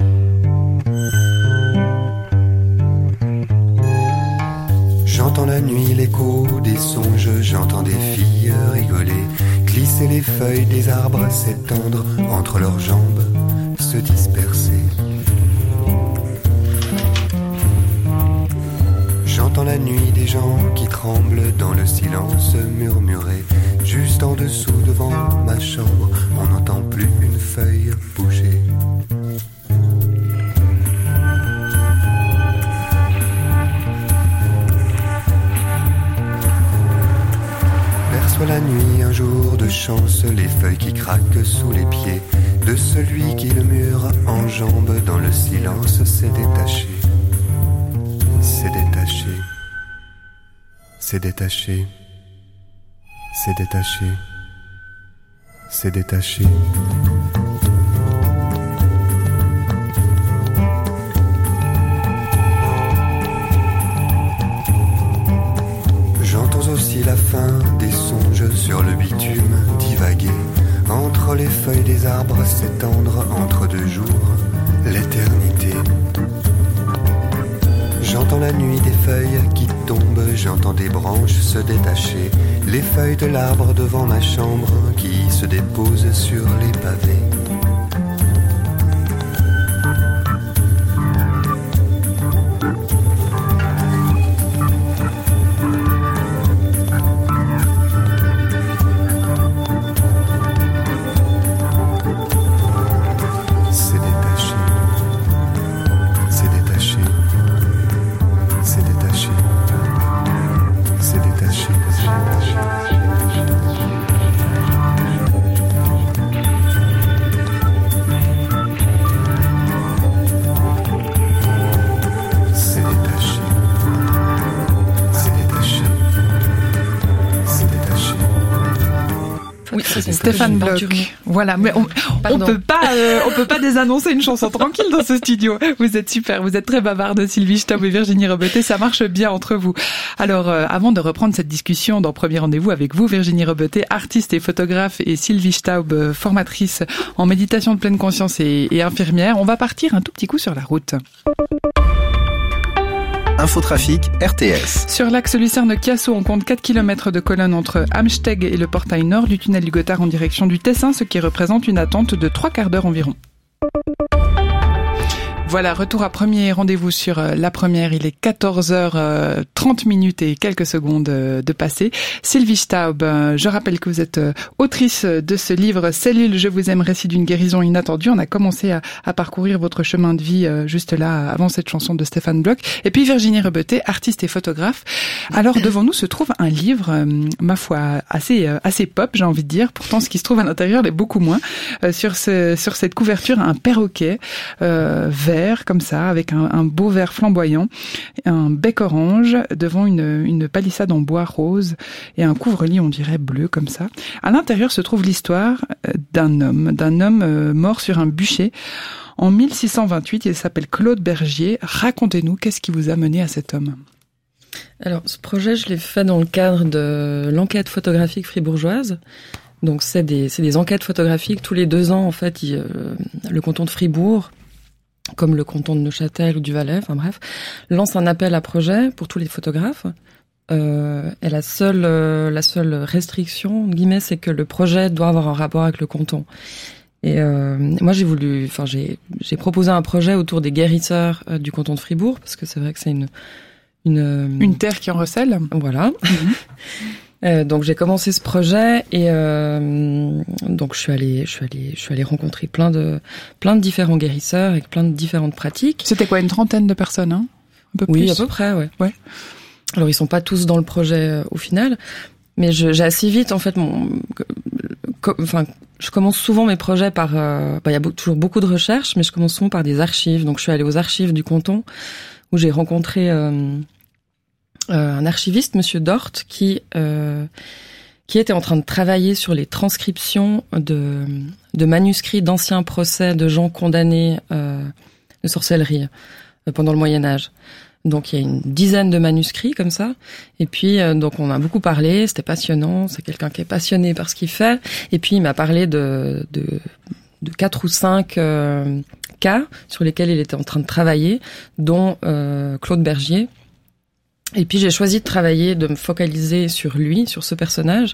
J'entends la nuit l'écho des songes, j'entends des filles rigoler, glisser les feuilles des arbres, s'étendre entre leurs jambes, se disperser. J'entends la nuit des gens qui tremblent dans le silence murmurer. Juste en dessous devant ma chambre, on n'entend plus une feuille bouger. Perçois la nuit un jour de chance, les feuilles qui craquent sous les pieds de celui qui le mur enjambe dans le silence s'est détaché. C'est détaché, c'est détaché, c'est détaché, c'est détaché. la nuit des feuilles qui tombent, j'entends des branches se détacher, les feuilles de l'arbre devant ma chambre qui se déposent sur les pavés. Stéphane Bloch. Voilà, mais on, on peut pas, euh, on peut pas désannoncer une chanson tranquille dans ce studio. Vous êtes super, vous êtes très bavarde, Sylvie Staub et Virginie Rebeté, ça marche bien entre vous. Alors, euh, avant de reprendre cette discussion dans Premier Rendez-vous avec vous, Virginie Rebeté, artiste et photographe, et Sylvie Staub, formatrice en méditation de pleine conscience et, et infirmière, on va partir un tout petit coup sur la route. Infotrafic R T S. Sur l'axe Lucerne-Chiasso, on compte quatre kilomètres de colonne entre Amsteg et le portail nord du tunnel du Gothard en direction du Tessin, ce qui représente une attente de trois quarts d'heure environ. Voilà, retour à Premier Rendez-vous sur La Première. Il est quatorze heures trente minutes et quelques secondes de passé. Sylvie Staub, je rappelle que vous êtes autrice de ce livre « Cellule, je vous aime, récit d'une guérison inattendue ». On a commencé à, à parcourir votre chemin de vie juste là, avant cette chanson de Stéphane Bloch. Et puis Virginie Rebeté, artiste et photographe. Alors, devant nous se trouve un livre, ma foi, assez assez pop, j'ai envie de dire. Pourtant, ce qui se trouve à l'intérieur l'est beaucoup moins. Sur, ce, sur cette couverture, un perroquet euh, vert, comme ça, avec un, un beau vert flamboyant, un bec orange devant une, une palissade en bois rose et un couvre-lit, on dirait bleu, comme ça. À l'intérieur se trouve l'histoire d'un homme, d'un homme mort sur un bûcher. En mille six cent vingt-huit, il s'appelle Claude Bergier. Racontez-nous, qu'est-ce qui vous a mené à cet homme ? Alors, ce projet, je l'ai fait dans le cadre de l'enquête photographique fribourgeoise. Donc, c'est des, c'est des enquêtes photographiques. Tous les deux ans, en fait, il, euh, le canton de Fribourg, comme le canton de Neuchâtel ou du Valais, enfin bref, lance un appel à projet pour tous les photographes. Euh, et la seule, euh, la seule restriction, guillemets, c'est que le projet doit avoir un rapport avec le canton. Et euh, moi, j'ai voulu, enfin, j'ai, j'ai proposé un projet autour des guérisseurs euh, du canton de Fribourg, parce que c'est vrai que c'est une, une, une terre qui en recèle. Voilà. Mm-hmm. Euh, donc j'ai commencé ce projet et euh, donc je suis allée, je suis allée, je suis allée rencontrer plein de, plein de différents guérisseurs avec plein de différentes pratiques. C'était quoi, une trentaine de personnes, hein, un peu oui, plus. à peu près, ouais. Ouais. Alors ils sont pas tous dans le projet euh, au final, mais je, j'ai assez vite en fait mon, co- enfin je commence souvent mes projets par, euh, bah il y a be- toujours beaucoup de recherches, mais je commence souvent par des archives. Donc je suis allée aux archives du canton où j'ai rencontré euh, Euh, un archiviste, Monsieur Dort, qui euh, qui était en train de travailler sur les transcriptions de de manuscrits d'anciens procès de gens condamnés euh, de sorcellerie euh, pendant le Moyen Âge. Donc il y a une dizaine de manuscrits comme ça. Et puis euh, donc on a beaucoup parlé, c'était passionnant. C'est quelqu'un qui est passionné par ce qu'il fait. Et puis il m'a parlé de de de quatre ou cinq euh, cas sur lesquels il était en train de travailler, dont euh, Claude Bergier. Et puis j'ai choisi de travailler, de me focaliser sur lui, sur ce personnage.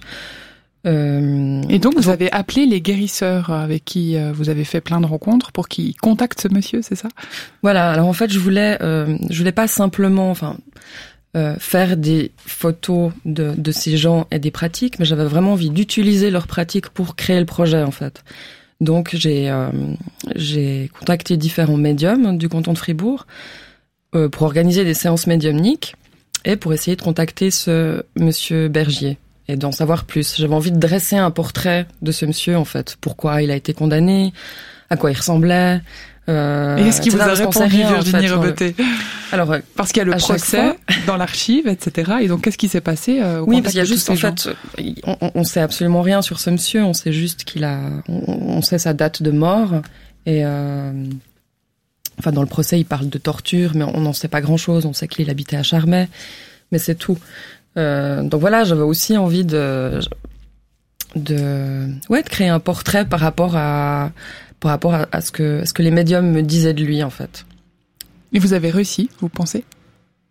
Euh, Et donc vous avez appelé les guérisseurs avec qui vous avez fait plein de rencontres pour qu'ils contactent ce monsieur, c'est ça ? Voilà. Alors en fait, je voulais, euh, je voulais pas simplement, enfin, euh, faire des photos de, de ces gens et des pratiques, mais j'avais vraiment envie d'utiliser leurs pratiques pour créer le projet en fait. Donc j'ai, euh, j'ai contacté différents médiums du canton de Fribourg euh, pour organiser des séances médiumniques. Et pour essayer de contacter ce monsieur Bergier et d'en savoir plus. J'avais envie de dresser un portrait de ce monsieur, en fait. Pourquoi il a été condamné, à quoi il ressemblait. Euh, et est-ce qu'il vous a répondu, rien, Virginie en fait, Rebeté le... Alors, parce qu'il y a le procès fois... dans l'archive, et cetera. Et donc, qu'est-ce qui s'est passé euh, au Oui, parce qu'il y a juste, en gens. fait, on, on sait absolument rien sur ce monsieur. On sait juste qu'il a, on, on sait sa date de mort et. Euh... Enfin, dans le procès, il parle de torture, mais on n'en sait pas grand-chose. On sait qu'il habitait à Charmey, mais c'est tout. Euh, donc voilà, j'avais aussi envie de, de, ouais, de créer un portrait par rapport à, par rapport à, à ce que, à ce que les médiums me disaient de lui, en fait. Et vous avez réussi, vous pensez ?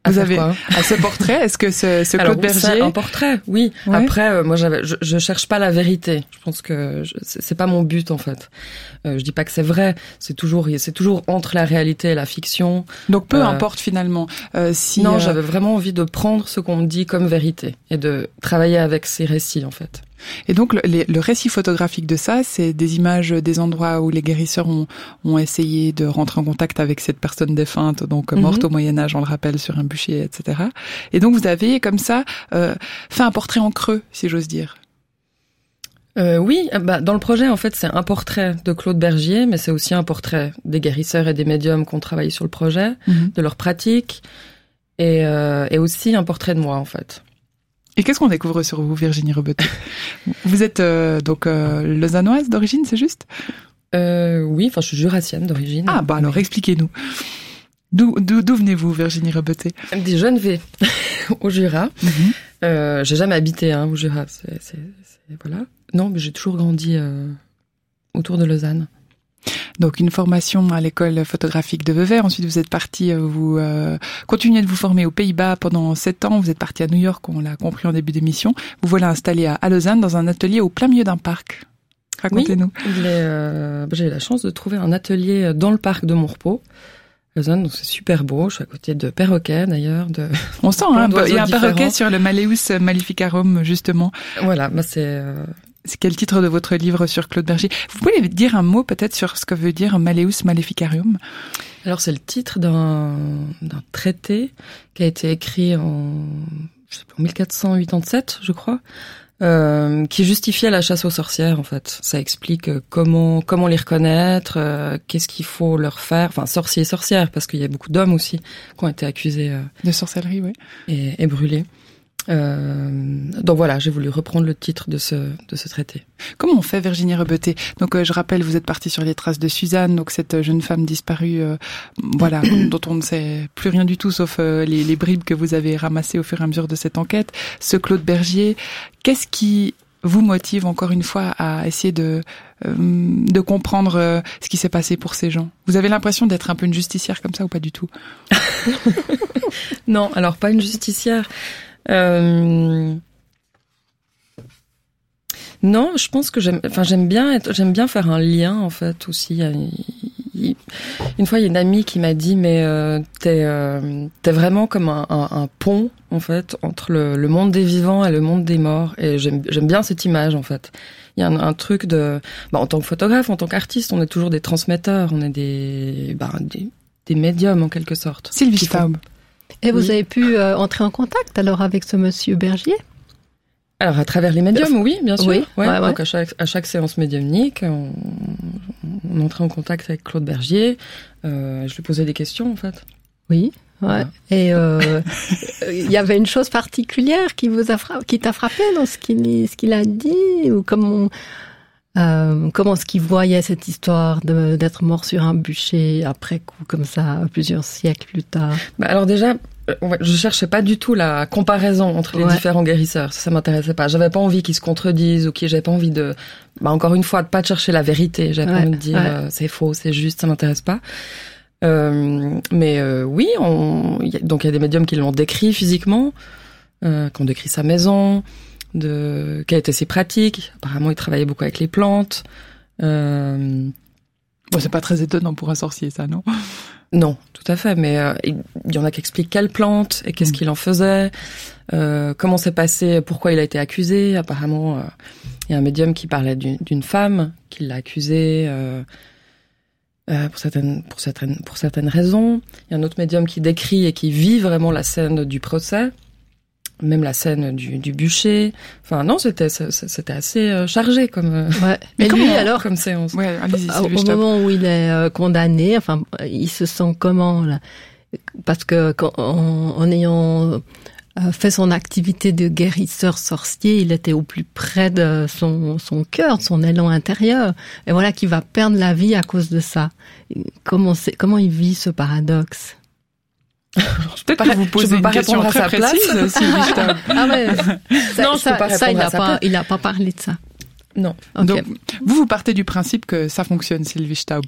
À Vous avez quoi à ce portrait, est-ce que ce, ce Claude Alors, Bergier, c'est un portrait, oui. Ouais. Après, euh, moi, j'avais, je, je cherche pas la vérité. Je pense que je, c'est, c'est pas mon but en fait. Euh, je dis pas que c'est vrai. C'est toujours, c'est toujours entre la réalité et la fiction. donc peu euh, importe finalement. Euh, si non, euh, j'avais vraiment envie de prendre ce qu'on me dit comme vérité et de travailler avec ces récits en fait. Et donc le, les, le récit photographique de ça, c'est des images des endroits où les guérisseurs ont, ont essayé de rentrer en contact avec cette personne défunte, donc Mhm. morte au Moyen-Âge, on le rappelle, sur un bûcher, et cetera. Et donc vous avez comme ça euh, fait un portrait en creux, si j'ose dire. Euh, oui, bah, dans le projet, en fait, c'est un portrait de Claude Bergier, mais c'est aussi un portrait des guérisseurs et des médiums qui ont travaillé sur le projet, Mm-hmm. de leur pratique, et, euh, et aussi un portrait de moi, en fait. Et qu'est-ce qu'on découvre sur vous, Virginie Rebeté? Vous êtes euh, donc euh, lausannoise d'origine, c'est juste? Euh, oui, enfin, je suis jurassienne d'origine. Ah bah alors expliquez-nous. D'où, d'où, d'où venez-vous, Virginie Rebeté? Des jeunes V au Jura. Mm-hmm. Euh, j'ai jamais habité hein, au Jura. C'est, c'est, c'est, voilà. Non, mais j'ai toujours grandi euh, autour de Lausanne. Donc une formation à l'école photographique de Vevey. Ensuite, vous êtes parti, euh, vous euh, continuez de vous former aux Pays-Bas pendant sept ans. Vous êtes parti à New York, on l'a compris en début d'émission. Vous voilà installé à, à Lausanne dans un atelier au plein milieu d'un parc. Racontez-nous. Oui, il est, euh, j'ai eu la chance de trouver un atelier dans le parc de Montrepos. Lausanne, donc c'est super beau. Je suis à côté de perroquets d'ailleurs. De... On sent, hein, il y a un perroquet sur le Malleus Maleficarum justement. Voilà, bah c'est. Euh... C'est quel titre de votre livre sur Claude Bergier? Vous pouvez dire un mot peut-être sur ce que veut dire Malleus Maleficarum? Alors c'est le titre d'un, d'un traité qui a été écrit en, je sais pas, en mille quatre cent quatre-vingt-sept, je crois, euh, qui justifiait la chasse aux sorcières en fait. Ça explique comment comment les reconnaître, euh, qu'est-ce qu'il faut leur faire, enfin sorciers et sorcières parce qu'il y a beaucoup d'hommes aussi qui ont été accusés euh, de sorcellerie, oui, et, et brûlés. Euh, donc voilà, j'ai voulu reprendre le titre de ce de ce traité. Comment on fait, Virginie Rebeté? Donc euh, je rappelle, vous êtes partie sur les traces de Suzanne, donc cette jeune femme disparue, euh, voilà, dont on ne sait plus rien du tout sauf euh, les, les bribes que vous avez ramassées au fur et à mesure de cette enquête. Ce Claude Bergier, qu'est-ce qui vous motive encore une fois à essayer de euh, de comprendre euh, ce qui s'est passé pour ces gens? Vous avez l'impression d'être un peu une justicière comme ça ou pas du tout? Non, alors pas une justicière. Euh... Non, je pense que j'aime, enfin j'aime bien être, j'aime bien faire un lien en fait aussi. Une fois, il y a une amie qui m'a dit mais euh, t'es euh, t'es vraiment comme un, un, un pont en fait entre le, le monde des vivants et le monde des morts. Et j'aime j'aime bien cette image en fait. Il y a un, un truc de, bah, en tant que photographe, en tant qu'artiste, on est toujours des transmetteurs, on est des, bah, des, des médiums en quelque sorte. Sylvie Staub. Et vous Oui. avez pu euh, entrer en contact alors avec ce monsieur Bergier? Alors à travers les médiums, oui, bien sûr. Oui, ouais, ouais, ouais. Donc à chaque à chaque séance médiumnique, on, on entrait en contact avec Claude Bergier. Euh, je lui posais des questions en fait. Oui. Ouais. Voilà. Et euh, il y avait une chose particulière qui vous a fra- qui t'a frappé dans ce qu'il ce qu'il a dit ou comment euh, comment est-ce qu'il voyait cette histoire de d'être mort sur un bûcher après coup comme ça plusieurs siècles plus tard? Bah alors déjà, euh, je cherchais pas du tout la comparaison entre les Ouais. différents guérisseurs. Ça, ça m'intéressait pas. J'avais pas envie qu'ils se contredisent ou qu'ils, j'avais pas envie de, bah encore une fois, de pas de chercher la vérité. J'avais Ouais, pas envie de dire ouais. euh, c'est faux, c'est juste, ça m'intéresse pas. Euh, mais euh, oui, on, y a, donc il y a des médiums qui l'ont décrit physiquement, euh, qui ont décrit sa maison, de quelles étaient ses pratiques. Apparemment, il travaillait beaucoup avec les plantes. Euh, Bon, c'est pas très étonnant pour un sorcier, ça, non? non, tout à fait. Mais euh, il y en a qui expliquent quelles plantes et qu'est-ce Mm. qu'il en faisait, euh, comment c'est passé, pourquoi il a été accusé. Apparemment, euh, il y a un médium qui parlait d'une, d'une femme qui l'a accusé. Euh, Euh, pour certaines pour certaines pour certaines raisons. Il y a un autre médium qui décrit et qui vit vraiment la scène du procès, même la scène du, du bûcher. Enfin non, c'était c'était assez euh, chargé comme euh, Ouais. Mais Et lui comment- alors comme séance. Ouais, allez-y, au Sylvie Staub. moment où il est euh, condamné, enfin il se sent comment là? Parce que quand, en, en ayant euh, fait son activité de guérisseur sorcier, il était au plus près de son, son cœur, de son élan intérieur. Et voilà qu'il va perdre la vie à cause de ça. Comment, c'est, comment il vit ce paradoxe? Peut-être pas- que vous je posez peux une pas question répondre à très sa précise, place. Sylvie Staub. Ah ouais. Ça, Non, je ça, peux pas ça, il répondre n'a à sa pas, place. il a pas parlé de ça. Non. Ok. Donc, vous, vous partez du principe que ça fonctionne, Sylvie Staub.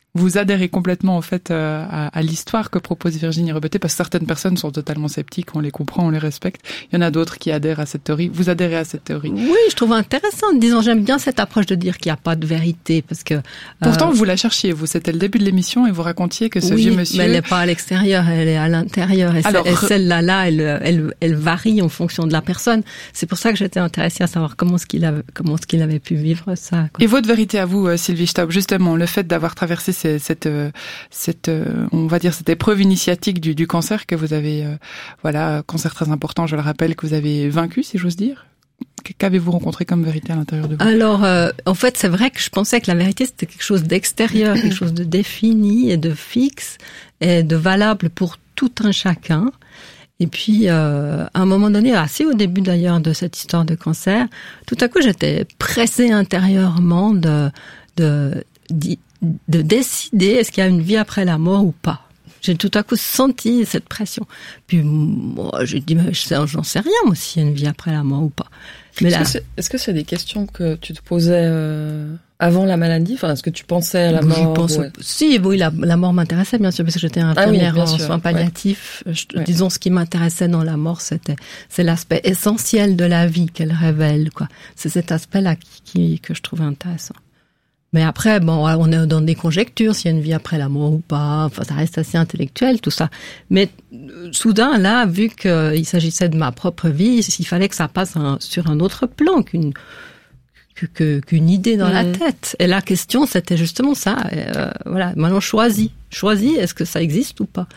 Vous adhérez complètement en fait euh, à, à l'histoire que propose Virginie Rebeté, parce que certaines personnes sont totalement sceptiques, on les comprend, on les respecte. Il y en a d'autres qui adhèrent à cette théorie. Vous adhérez à cette théorie? Oui, je trouve intéressant. Disons, j'aime bien cette approche de dire qu'il n'y a pas de vérité, parce que... Pourtant, euh, vous la cherchiez, vous. C'était le début de l'émission et vous racontiez que ce oui, vieux monsieur... mais elle n'est pas à l'extérieur, elle est à l'intérieur. Et, Alors, et celle-là, là, elle, elle, elle varie en fonction de la personne. C'est pour ça que j'étais intéressée à savoir comment est-ce qu'il avait, comment est-ce qu'il avait pu vivre ça, quoi. Et votre vérité à vous, Sylvie Staub, justement, le fait d'avoir traversé ces, cette... cette, on va dire, cette épreuve initiatique du, du cancer que vous avez, euh, voilà, cancer très important, je le rappelle, que vous avez vaincu, si j'ose dire. Qu'avez-vous rencontré comme vérité à l'intérieur de vous? Alors, euh, en fait, c'est vrai que je pensais que la vérité, c'était quelque chose d'extérieur, quelque chose de défini et de fixe et de valable pour tout un chacun. Et puis, euh, à un moment donné, assez au début d'ailleurs de cette histoire de cancer, tout à coup, j'étais pressée intérieurement de, de, de de décider est-ce qu'il y a une vie après la mort ou pas. J'ai tout à coup senti cette pression. Puis moi, j'ai dit, mais j'en sais rien, moi, s'il y a une vie après la mort ou pas. Mais est-ce, là, que c'est, est-ce que c'est des questions que tu te posais euh, avant la maladie? Enfin, est-ce que tu pensais à la je mort? pense, ouais. Si, oui, la, la mort m'intéressait, bien sûr, parce que j'étais infirmière ah oui, en sûr, soins palliatifs. Ouais. Je, Ouais. Disons, ce qui m'intéressait dans la mort, c'était, c'est l'aspect essentiel de la vie qu'elle révèle, quoi. C'est cet aspect-là qui, qui, que je trouvais intéressant. Mais après, bon, on est dans des conjectures, s'il y a une vie après la mort ou pas. Enfin, ça reste assez intellectuel, tout ça. Mais euh, soudain, là, vu qu'il s'agissait de ma propre vie, il fallait que ça passe un, sur un autre plan qu'une que, que, qu'une idée dans mmh. la tête. Et la question, c'était justement ça. Et, euh, voilà, maintenant, choisis. Choisis, est-ce que ça existe ou pas?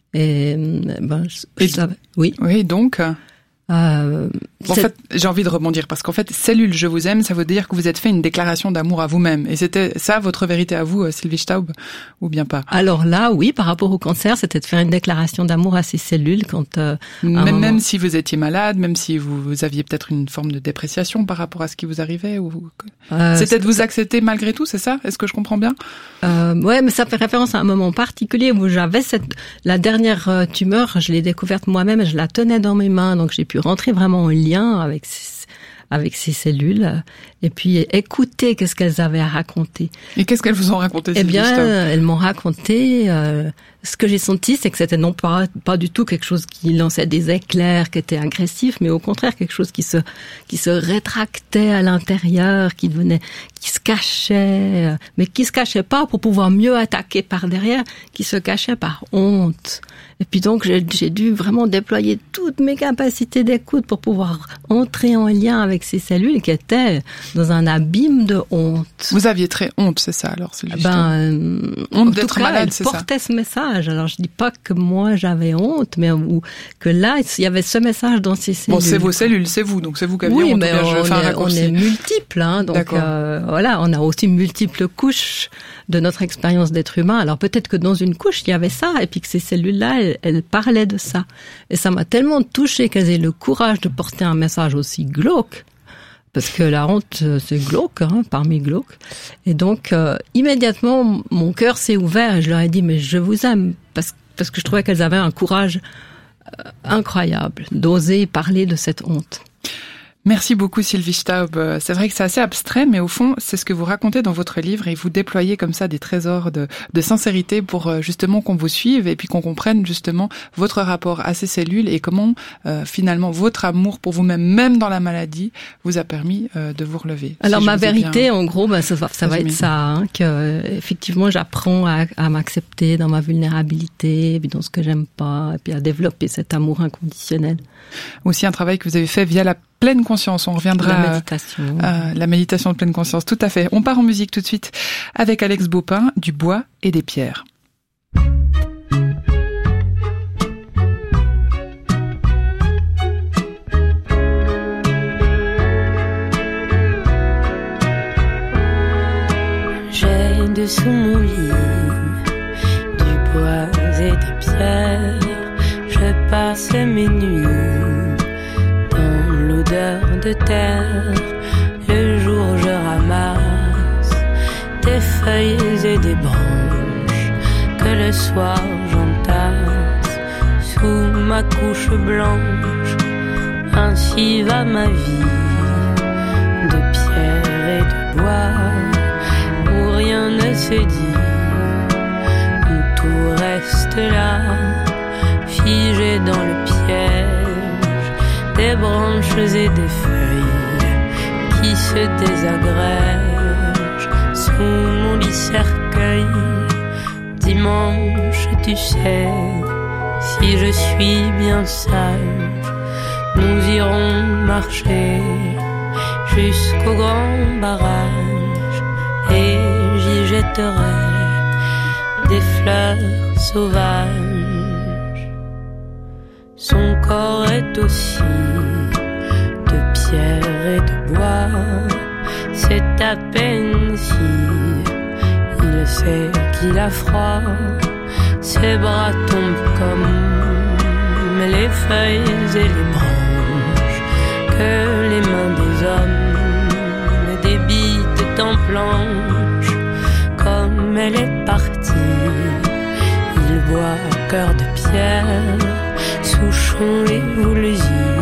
Et ben, je, Et je savais. Oui. Oui, donc... Euh, en fait, j'ai envie de rebondir parce qu'en fait, cellule, je vous aime, ça veut dire que vous êtes fait une déclaration d'amour à vous-même. Et c'était ça votre vérité à vous, Sylvie Staub, ou bien pas? Alors là, oui, par rapport au cancer, c'était de faire une déclaration d'amour à ces cellules quand. Euh, même, moment... même si vous étiez malade, même si vous, vous aviez peut-être une forme de dépréciation par rapport à ce qui vous arrivait, ou euh, c'était de vous accepter malgré tout, c'est ça? Est-ce que je comprends bien? Euh, ouais, mais ça fait référence à un moment particulier où j'avais cette la dernière euh, tumeur, je l'ai découverte moi-même et je la tenais dans mes mains, donc j'ai pu rentrer vraiment en lien avec ces, avec ces cellules et puis écouter qu'est-ce qu'elles avaient à raconter. Et qu'est-ce qu'elles vous ont raconté? Eh bien, elles m'ont raconté euh, ce que j'ai senti, c'est que c'était non pas pas du tout quelque chose qui lançait des éclairs, qui était agressif, mais au contraire quelque chose qui se qui se rétractait à l'intérieur, qui devenait, qui se cachait, mais qui se cachait pas pour pouvoir mieux attaquer par derrière, qui se cachait par honte. Et puis donc j'ai, j'ai dû vraiment déployer toutes mes capacités d'écoute pour pouvoir entrer en lien avec ces cellules qui étaient dans un abîme de honte. Vous aviez très honte, c'est ça alors? C'est ben, honte d'être cas, malade, c'est ça? portait ce message. Alors je dis pas que moi j'avais honte, mais ou, que là il y avait ce message dans ces cellules. Bon, c'est vos cellules, c'est vous, donc c'est vous qui aviez oui, honte. Mais bien, je on, fais un est, on est multiples, hein, donc euh, voilà, on a aussi multiples couches de notre expérience d'être humain. Alors peut-être que dans une couche il y avait ça, et puis que ces cellules-là, elles, elles parlaient de ça. Et ça m'a tellement touchée qu'elles aient le courage de porter un message aussi glauque. Parce que la honte, c'est glauque, hein, parmi glauque. Et donc, euh, immédiatement, mon cœur s'est ouvert et je leur ai dit, mais je vous aime. Parce, parce que je trouvais qu'elles avaient un courage euh, incroyable d'oser parler de cette honte. Merci beaucoup Sylvie Staub. C'est vrai que c'est assez abstrait, mais au fond, c'est ce que vous racontez dans votre livre et vous déployez comme ça des trésors de, de sincérité pour justement qu'on vous suive et puis qu'on comprenne justement votre rapport à ces cellules et comment euh, finalement votre amour pour vous-même, même dans la maladie, vous a permis euh, de vous relever. Alors si ma vérité, bien... en gros, ben, ça va, ça va être ça, hein, que effectivement j'apprends à, à m'accepter dans ma vulnérabilité, et puis dans ce que j'aime pas, et puis à développer cet amour inconditionnel. Aussi un travail que vous avez fait via la pleine conscience. On reviendra la méditation. à, à la méditation de pleine conscience. Tout à fait. On part en musique tout de suite avec Alex Baupin, du bois et des pierres. J'ai dessous mon lit du bois et des pierres. Je passe mes nuits l'odeur de terre. Le jour je ramasse des feuilles et des branches que le soir j'entasse sous ma couche blanche. Ainsi va ma vie de pierre et de bois où rien ne se dit tout reste là, figé dans le piège des branches et des feuilles qui se désagrègent sous mon lit cercueil. Dimanche, tu sais, si je suis bien sage, nous irons marcher jusqu'au grand barrage et j'y jetterai des fleurs sauvages. Son corps est aussi de pierre et de bois, c'est à peine si il sait qu'il a froid. Ses bras tombent comme les feuilles et les branches que les mains des hommes débitent en planches. Comme elle est partie, il boit cœur de pierre, Souchon et Woolsey,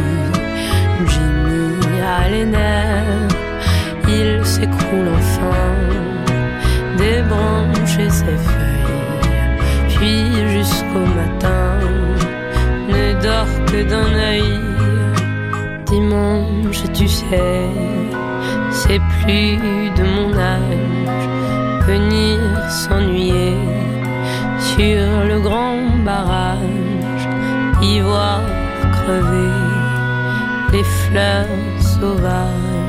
Jimmy a les nerfs. Il s'écroule enfin des branches et ses feuilles, puis jusqu'au matin ne dort que d'un œil. Dimanche, tu sais, c'est plus de mon âge, venir s'ennuyer sur le grand barrage, y voir crever les fleurs sauvages.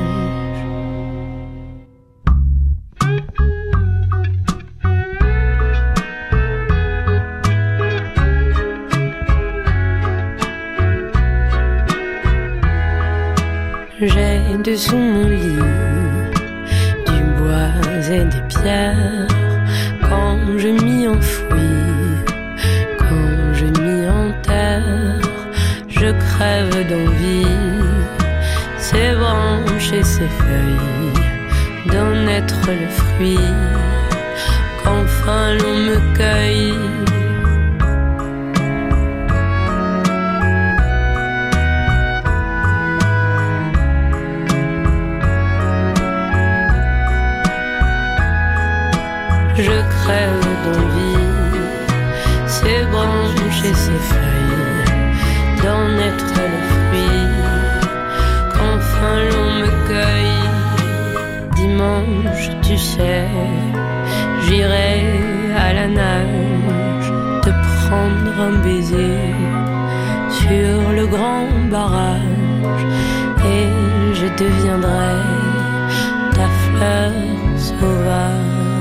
J'ai dessous mon lit du bois et des pierres. Quand je m'y enfouis, quand je m'y enterre, je crève d'envie. Ses branches et ses feuilles d'en être le fruit. Qu'enfin l'on me cueille. Je crève d'envie, ses branches et ses feuilles, d'en être le fruit, qu'enfin l'on me cueille. Dimanche, tu sais, j'irai à la nage, te prendre un baiser sur le grand barrage, et je deviendrai ta fleur sauvage.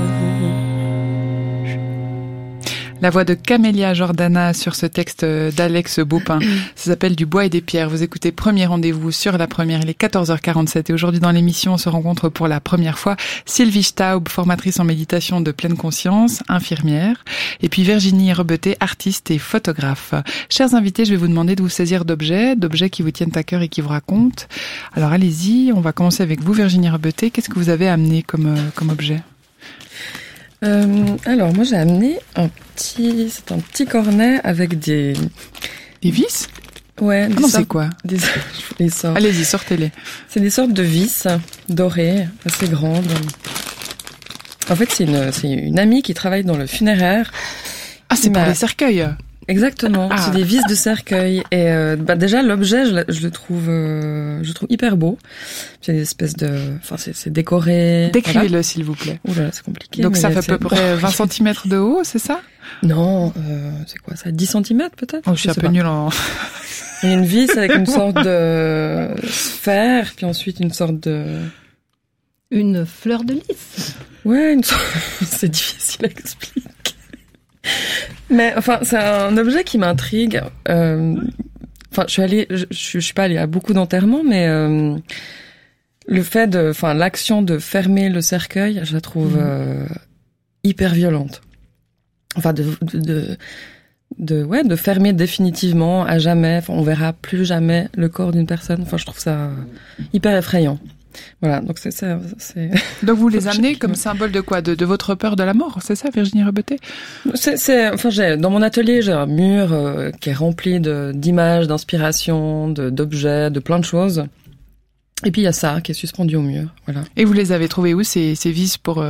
La voix de Camélia Jordana sur ce texte d'Alex Baupin. Ça s'appelle Du bois et des pierres. Vous écoutez Premier Rendez-vous sur La Première. Il est quatorze heures quarante-sept et aujourd'hui dans l'émission, on se rencontre pour la première fois Sylvie Staub, formatrice en méditation de pleine conscience, infirmière, et puis Virginie Rebeté, artiste et photographe. Chers invités, je vais vous demander de vous saisir d'objets, d'objets qui vous tiennent à cœur et qui vous racontent. Alors allez-y, on va commencer avec vous, Virginie Rebeté. Qu'est-ce que vous avez amené comme, comme objet ? Euh, alors moi j'ai amené un petit, c'est un petit cornet avec des des vis. Ouais. Ah non, c'est quoi? Des, je vous les sors. Allez-y, sortez-les. C'est des sortes de vis dorées, assez grandes. En fait, c'est une, c'est une amie qui travaille dans le funéraire. Ah, c'est pour les cercueils. Exactement, ah. C'est des vis de cercueil et euh, bah déjà l'objet je, je le trouve euh, je le trouve hyper beau. C'est une espèce de enfin c'est, c'est décoré. Décrivez-le voilà. S'il vous plaît. Oula, c'est compliqué. Donc ça fait à peu près vingt centimètres de haut, c'est ça? Non, euh, c'est quoi ça, dix centimètres peut-être? Oh, je suis je un peu nulle en Il y a une vis avec une sorte de sphère puis ensuite une sorte de une fleur de lys. Ouais, une sorte... c'est difficile à expliquer. Mais enfin, c'est un objet qui m'intrigue. Euh, enfin, je suis allée, je, je suis pas allée à beaucoup d'enterrements, mais euh, le fait de, enfin, l'action de fermer le cercueil, je la trouve euh, hyper violente. Enfin, de, de, de, de, ouais, de fermer définitivement à jamais. Enfin, on verra plus jamais le corps d'une personne. Enfin, je trouve ça hyper effrayant. Voilà, donc c'est ça. C'est... Donc vous les amenez comme symbole de quoi, de, de votre peur de la mort, c'est ça, Virginie Rebeté? C'est, c'est, enfin, j'ai dans mon atelier, j'ai un mur euh, qui est rempli de d'images, d'inspirations, de, d'objets, de plein de choses. Et puis il y a ça qui est suspendu au mur, voilà. Et vous les avez trouvés où ces ces vis pour euh,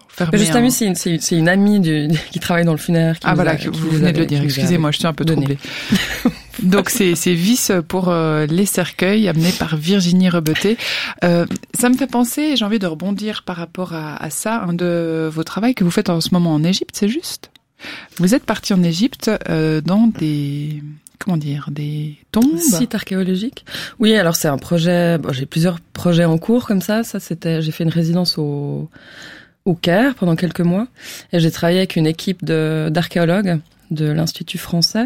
fermer. Justami, un... c'est une, c'est une, c'est une amie du, qui travaille dans le funéraire. Qui ah voilà, a, que vous venez de le dire. Excusez-moi, je suis un peu donné. troublée. Donc c'est c'est Vis pour euh, les cercueils, amené par Virginie Rebeté. Euh, ça me fait penser, j'ai envie de rebondir par rapport à, à ça, un de vos travaux que vous faites en ce moment en Égypte, c'est juste. Vous êtes parti en Égypte euh, dans des comment dire des tombes, sites archéologiques. Oui, alors c'est un projet. Bon, j'ai plusieurs projets en cours comme ça. Ça c'était, j'ai fait une résidence au au Caire pendant quelques mois et j'ai travaillé avec une équipe de d'archéologues de l'Institut français.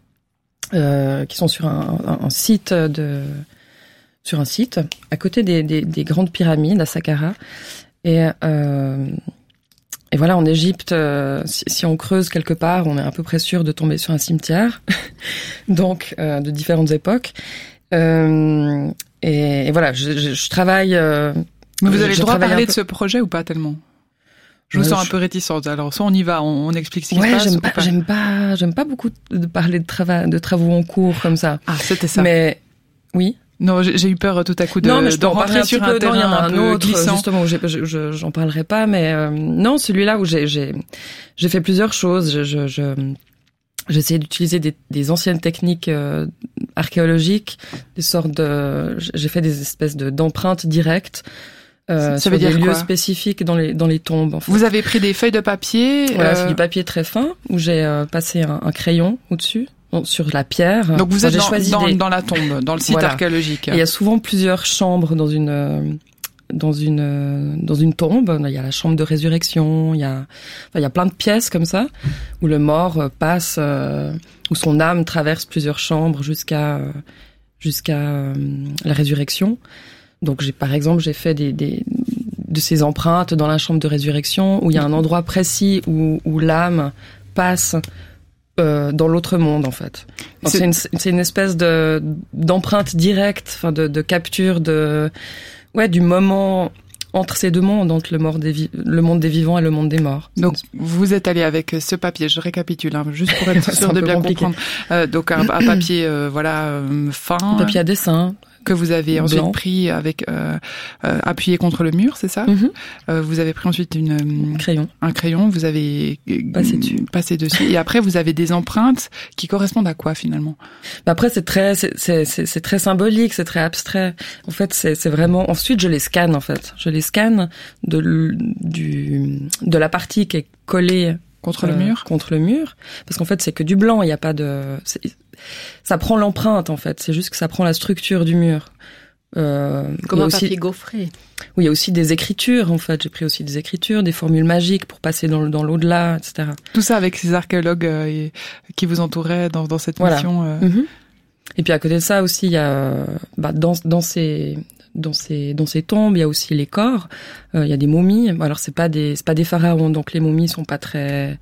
Euh, qui sont sur un, un, un site de sur un site à côté des, des, des grandes pyramides à Saqqara et euh, et voilà en Égypte euh, si, si on creuse quelque part on est à peu près sûr de tomber sur un cimetière donc euh, de différentes époques euh, et, et voilà je, je, je travaille euh, mais vous avez le droit de parler peu... de ce projet ou pas tellement? Je me ouais, sens je... un peu réticente. Alors, soit on y va, on, on explique ce qui ouais, se passe. j'aime pas, pas, j'aime pas, j'aime pas beaucoup de parler de, trava... de travaux en cours comme ça. Ah, c'était ça. Mais, oui. Non, j'ai, j'ai eu peur tout à coup de, non, mais je de rentrer un sur un peu, terrain non, il y en a un, un peu autre, glissant. Justement, où j'ai, je, je, j'en parlerai pas, mais euh, non, celui-là où j'ai, j'ai, j'ai fait plusieurs choses. Je, je, je j'ai essayé d'utiliser des, des anciennes techniques euh, archéologiques, des sortes de, j'ai fait des espèces de d'empreintes directes. Euh, ça veut dire des lieux quoi? Spécifiques dans les dans les tombes. En fait. Vous avez pris des feuilles de papier. Voilà, euh... c'est du papier très fin où j'ai euh, passé un, un crayon au-dessus sur la pierre. Donc vous êtes enfin, dans, dans, des... dans la tombe, dans le site voilà. archéologique. Et il y a souvent plusieurs chambres dans une euh, dans une euh, dans une tombe. Il y a la chambre de résurrection. Il y a enfin, il y a plein de pièces comme ça où le mort passe, euh, où son âme traverse plusieurs chambres jusqu'à euh, jusqu'à euh, la résurrection. Donc j'ai par exemple j'ai fait des, des de ces empreintes dans la chambre de résurrection où il y a un endroit précis où, où l'âme passe euh, dans l'autre monde en fait. Donc, c'est, c'est, une, c'est une espèce de d'empreinte directe, enfin de, de capture de ouais du moment entre ces deux mondes, entre le, mort des vi- le monde des vivants et le monde des morts. Donc vous êtes allé avec ce papier, je récapitule hein, juste pour être sûr de bien compliqué. comprendre. Euh, donc un, un papier euh, voilà euh, fin, un papier à dessin. Que vous avez ensuite blanc. pris avec euh, euh, appuyé contre le mur, c'est ça? Mm-hmm. euh, Vous avez pris ensuite une crayon, un crayon, vous avez passé dessus, passé dessus, et après vous avez des empreintes qui correspondent à quoi finalement? Bah après c'est très c'est c'est c'est, c'est très symbolique, c'est très abstrait. En fait c'est c'est vraiment ensuite je les scanne en fait, je les scanne de du de la partie qui est collée contre euh, le mur, contre le mur, parce qu'en fait c'est que du blanc, il y a pas de c'est, ça prend l'empreinte en fait, c'est juste que ça prend la structure du mur. Euh, Comme un aussi, papier gaufré. Oui, il y a aussi des écritures en fait. J'ai pris aussi des écritures, des formules magiques pour passer dans, dans l'au-delà, et cetera. Tout ça avec ces archéologues euh, qui vous entouraient dans, dans cette voilà. mission. Euh... Mm-hmm. Et puis à côté de ça aussi, il y a bah, dans dans ces dans ces dans ces tombes, il y a aussi les corps. Euh, il y a des momies. Alors c'est pas des c'est pas des pharaons, donc les momies sont pas très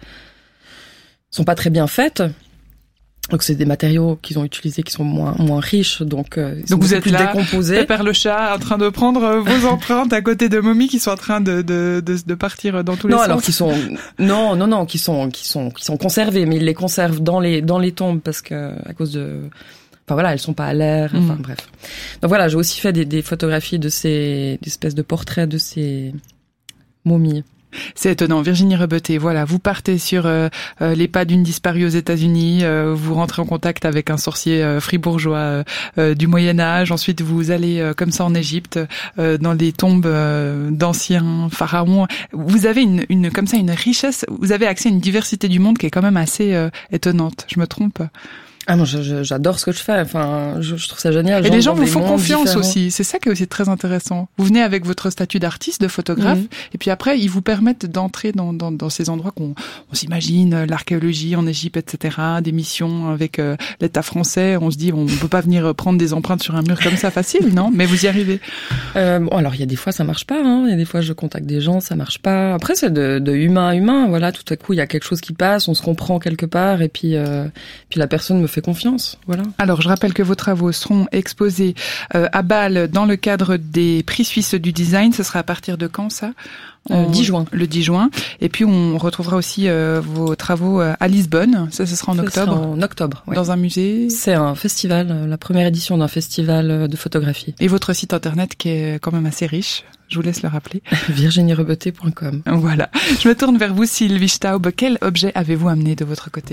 sont pas très bien faites. Donc c'est des matériaux qu'ils ont utilisés qui sont moins moins riches, donc euh, ils sont donc vous êtes plus là, décomposés. Pépère le chat, en train de prendre euh, vos empreintes à côté de momies qui sont en train de de de, de partir dans tous non, les sens. Non, alors qui sont non non non qui sont qui sont qui sont conservés, mais ils les conservent dans les dans les tombes parce que à cause de enfin voilà, elles sont pas à l'air. Enfin mmh. bref. Donc voilà, j'ai aussi fait des, des photographies de ces des espèces de portraits de ces momies. C'est étonnant. Virginie Rebeté, voilà, vous partez sur euh, euh, les pas d'une disparue aux États-Unis, euh, vous rentrez en contact avec un sorcier euh, fribourgeois euh, euh, du Moyen-Âge, ensuite vous allez euh, comme ça en Égypte, euh, dans les tombes euh, d'anciens pharaons. Vous avez une, une comme ça une richesse, vous avez accès à une diversité du monde qui est quand même assez euh, étonnante. Je me trompe? Ah non, je, je, j'adore ce que je fais. Enfin, je, je trouve ça génial. Et les gens vous font confiance différents. aussi. C'est ça qui est aussi très intéressant. Vous venez avec votre statut d'artiste, de photographe, mmh. et puis après, ils vous permettent d'entrer dans, dans, dans ces endroits qu'on on s'imagine, l'archéologie en Égypte, et cetera, des missions avec euh, l'État français. On se dit, on peut pas venir prendre des empreintes sur un mur comme ça facile, non? Mais vous y arrivez. Euh, bon, alors il y a des fois ça marche pas. Hein. Il y a des fois je contacte des gens, ça marche pas. Après c'est de, de humain à humain. Voilà, tout à coup il y a quelque chose qui passe, on se comprend quelque part, et puis euh, puis la personne me fais confiance, voilà. Alors, je rappelle que vos travaux seront exposés euh, à Bâle dans le cadre des prix suisses du design. Ce sera à partir de quand, ça ? Euh, dix juin. Le dix juin. Et puis, on retrouvera aussi euh, vos travaux à Lisbonne. Ça, ce sera en ça octobre. Sera en octobre, oui. Dans un musée. C'est un festival, la première édition d'un festival de photographie. Et votre site internet qui est quand même assez riche. Je vous laisse le rappeler. virginie rebeté point com. Voilà. Je me tourne vers vous, Sylvie Staub. Quel objet avez-vous amené de votre côté ?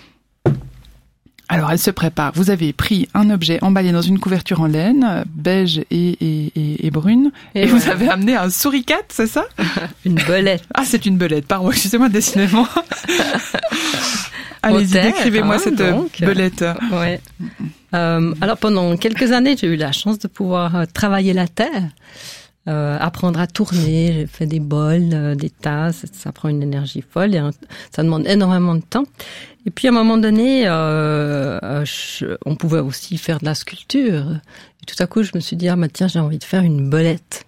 Alors, elle se prépare. Vous avez pris un objet emballé dans une couverture en laine, beige et, et, et, et brune. Et, et voilà. Vous avez amené un souricate, c'est ça ? Une belette. Ah, c'est une belette. Pardon, excusez-moi, décidément. Allez-y, terre, décrivez-moi hein, cette donc. belette. Ouais. Euh, alors, pendant quelques années, j'ai eu la chance de pouvoir euh, travailler la terre. Euh, apprendre à tourner, j'ai fait des bols, euh, des tasses, ça prend une énergie folle et un, ça demande énormément de temps. Et puis à un moment donné, euh, je, on pouvait aussi faire de la sculpture. Et tout à coup, je me suis dit, ah bah tiens, j'ai envie de faire une belette.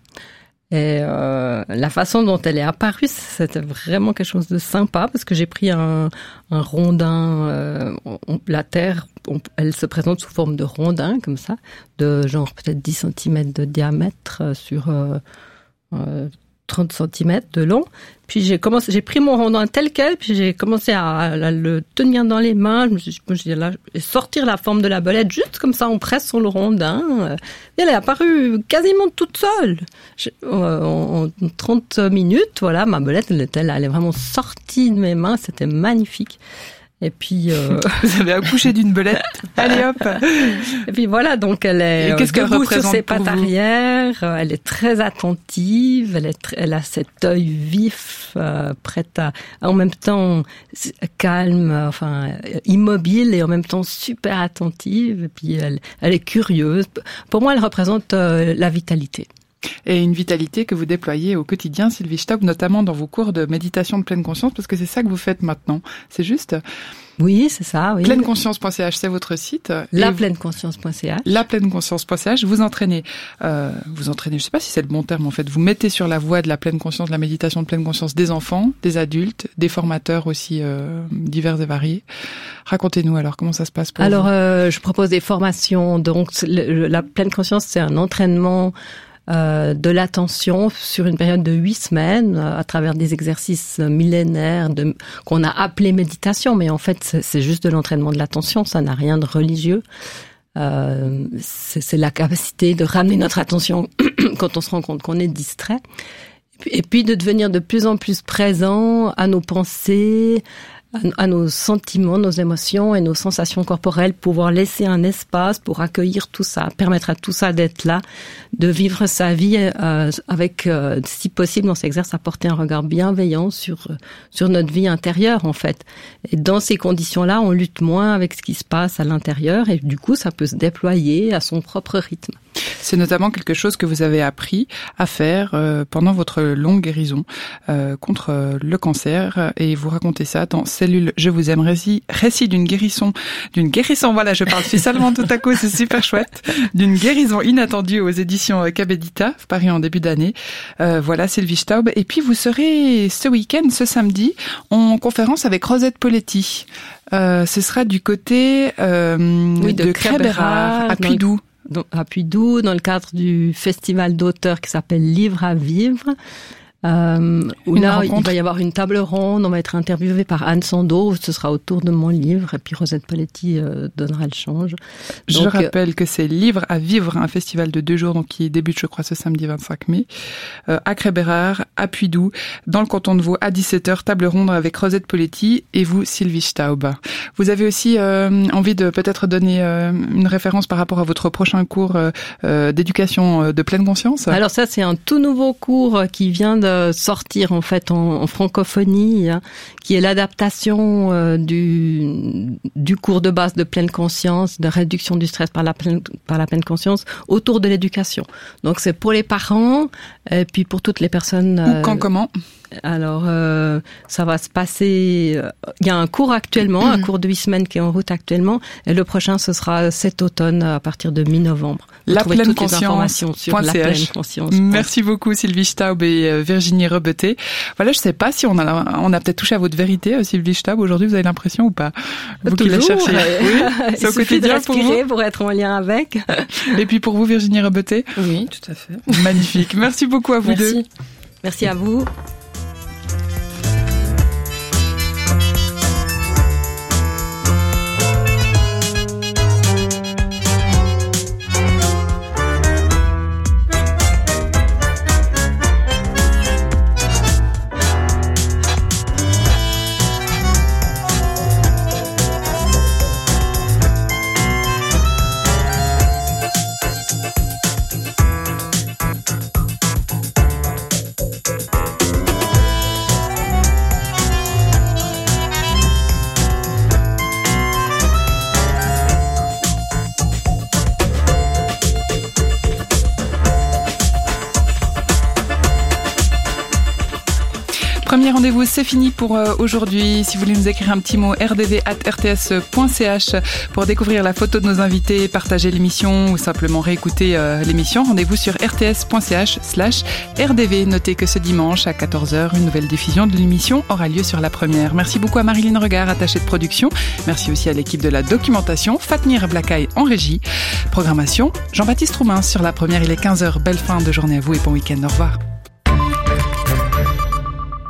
Et euh, la façon dont elle est apparue, c'était vraiment quelque chose de sympa parce que j'ai pris un, un rondin, euh, on, la terre, on, elle se présente sous forme de rondin comme ça, de genre peut-être dix centimètres de diamètre sur euh, euh, trente centimètres de long. Puis j'ai commencé, j'ai pris mon rondin tel quel, puis j'ai commencé à, à le tenir dans les mains. Je me suis, je me suis dit là, sortir la forme de la belette juste comme ça, on presse sur le rondin. Et elle est apparue quasiment toute seule. Je, en, en trente minutes, voilà, ma belette, elle était là, elle est vraiment sortie de mes mains. C'était magnifique. Et puis euh... vous avez accouché d'une belette. Allez hop. Et puis voilà, donc elle est. Et qu'est-ce qu'elle représente sur ses pattes vous arrière. Elle est très attentive. Elle est, très, elle a cet œil vif, euh, prête à, en même temps calme, enfin immobile et en même temps super attentive. Et puis elle, elle est curieuse. Pour moi, elle représente euh, la vitalité. Et une vitalité que vous déployez au quotidien, Sylvie Staub, notamment dans vos cours de méditation de pleine conscience, parce que c'est ça que vous faites maintenant. C'est juste ? Oui, c'est ça, oui. pleine conscience point c h, c'est votre site. la pleine conscience point c h. la pleine conscience point c h. Vous entraînez, euh, vous entraînez, je sais pas si c'est le bon terme en fait, vous mettez sur la voie de la pleine conscience, de la méditation de pleine conscience des enfants, des adultes, des formateurs aussi euh, divers et variés. Racontez-nous alors, comment ça se passe pour Alors, vous ? euh, je propose des formations. Donc, le, la pleine conscience, c'est un entraînement Euh, de l'attention sur une période de huit semaines euh, à travers des exercices millénaires de, qu'on a appelé méditation, mais en fait c'est, c'est juste de l'entraînement de l'attention, ça n'a rien de religieux. Euh, c'est, c'est la capacité de ramener notre attention quand on se rend compte qu'on est distrait, et puis, et puis de devenir de plus en plus présent à nos pensées, à nos sentiments, nos émotions et nos sensations corporelles, pouvoir laisser un espace pour accueillir tout ça, permettre à tout ça d'être là, de vivre sa vie euh, avec, euh, si possible, on s'exerce à porter un regard bienveillant sur sur notre vie intérieure en fait. Et dans ces conditions-là, on lutte moins avec ce qui se passe à l'intérieur et du coup, ça peut se déployer à son propre rythme. C'est notamment quelque chose que vous avez appris à faire euh, pendant votre longue guérison euh, contre euh, le cancer, et vous racontez ça dans Cellule Je vous aime, récit, récit d'une guérison, d'une guérison, voilà, je parle suisse allemand tout à coup, c'est super chouette, d'une guérison inattendue aux éditions Cabedita, paru en début d'année. Euh, voilà, Sylvie Staub. Et puis vous serez ce week-end, ce samedi, en conférence avec Rosette Poletti. Euh, ce sera du côté euh, oui, de, de Crébérard, à Puydou. Donc, à Puydou, dans le cadre du festival d'auteurs qui s'appelle Livre à vivre, euh, où une là, rencontre. Il va y avoir une table ronde, on va être interviewé par Anne Sandeau, ce sera autour de mon livre, et puis Rosette Poletti euh, donnera le change. Je donc, rappelle que c'est Livre à vivre, un festival de deux jours, donc qui débute, je crois, ce samedi vingt-cinq mai, euh, à Crébérard, à Puydou, dans le canton de Vaud, à dix-sept heures, table ronde avec Rosette Poletti et vous, Sylvie Staub. Vous avez aussi euh, envie de peut-être donner euh, une référence par rapport à votre prochain cours euh, euh, d'éducation de pleine conscience ? Alors ça, c'est un tout nouveau cours qui vient de sortir en fait en, en francophonie, hein, qui est l'adaptation euh, du du cours de base de pleine conscience, de réduction du stress par la pleine par la pleine conscience autour de l'éducation. Donc c'est pour les parents et puis pour toutes les personnes. Où, quand, comment ? Alors, euh, ça va se passer... Il y a un cours actuellement, un cours de huit semaines qui est en route actuellement. Et le prochain, ce sera cet automne à partir de mi-novembre. Vous La trouvez pleine toutes les informations sur la pleine conscience. Merci beaucoup Sylvie Staub et Virginie Rebeté. Voilà, je sais pas si on a, on a peut-être touché à votre vérité, Sylvie Staub. Aujourd'hui, vous avez l'impression ou pas? Vous Toujours, qui la cherchez. Oui, c'est au quotidien pour vous. Pour être en lien avec. Et puis pour vous, Virginie Rebeté? Oui, tout à fait. Magnifique. Merci beaucoup à vous Merci. deux. Merci à vous. Premier rendez-vous, c'est fini pour euh, aujourd'hui. Si vous voulez nous écrire un petit mot, r d v arobase r t s point c h pour découvrir la photo de nos invités, partager l'émission ou simplement réécouter euh, l'émission, rendez-vous sur r t s point c h slash r d v. Notez que ce dimanche à quatorze heures, une nouvelle diffusion de l'émission aura lieu sur La Première. Merci beaucoup à Marilyn Regard, attachée de production. Merci aussi à l'équipe de la documentation, Fatmir Blakaï en régie. Programmation, Jean-Baptiste Roumain sur La Première. Il est quinze heures. Belle fin de journée à vous et bon week-end. Au revoir.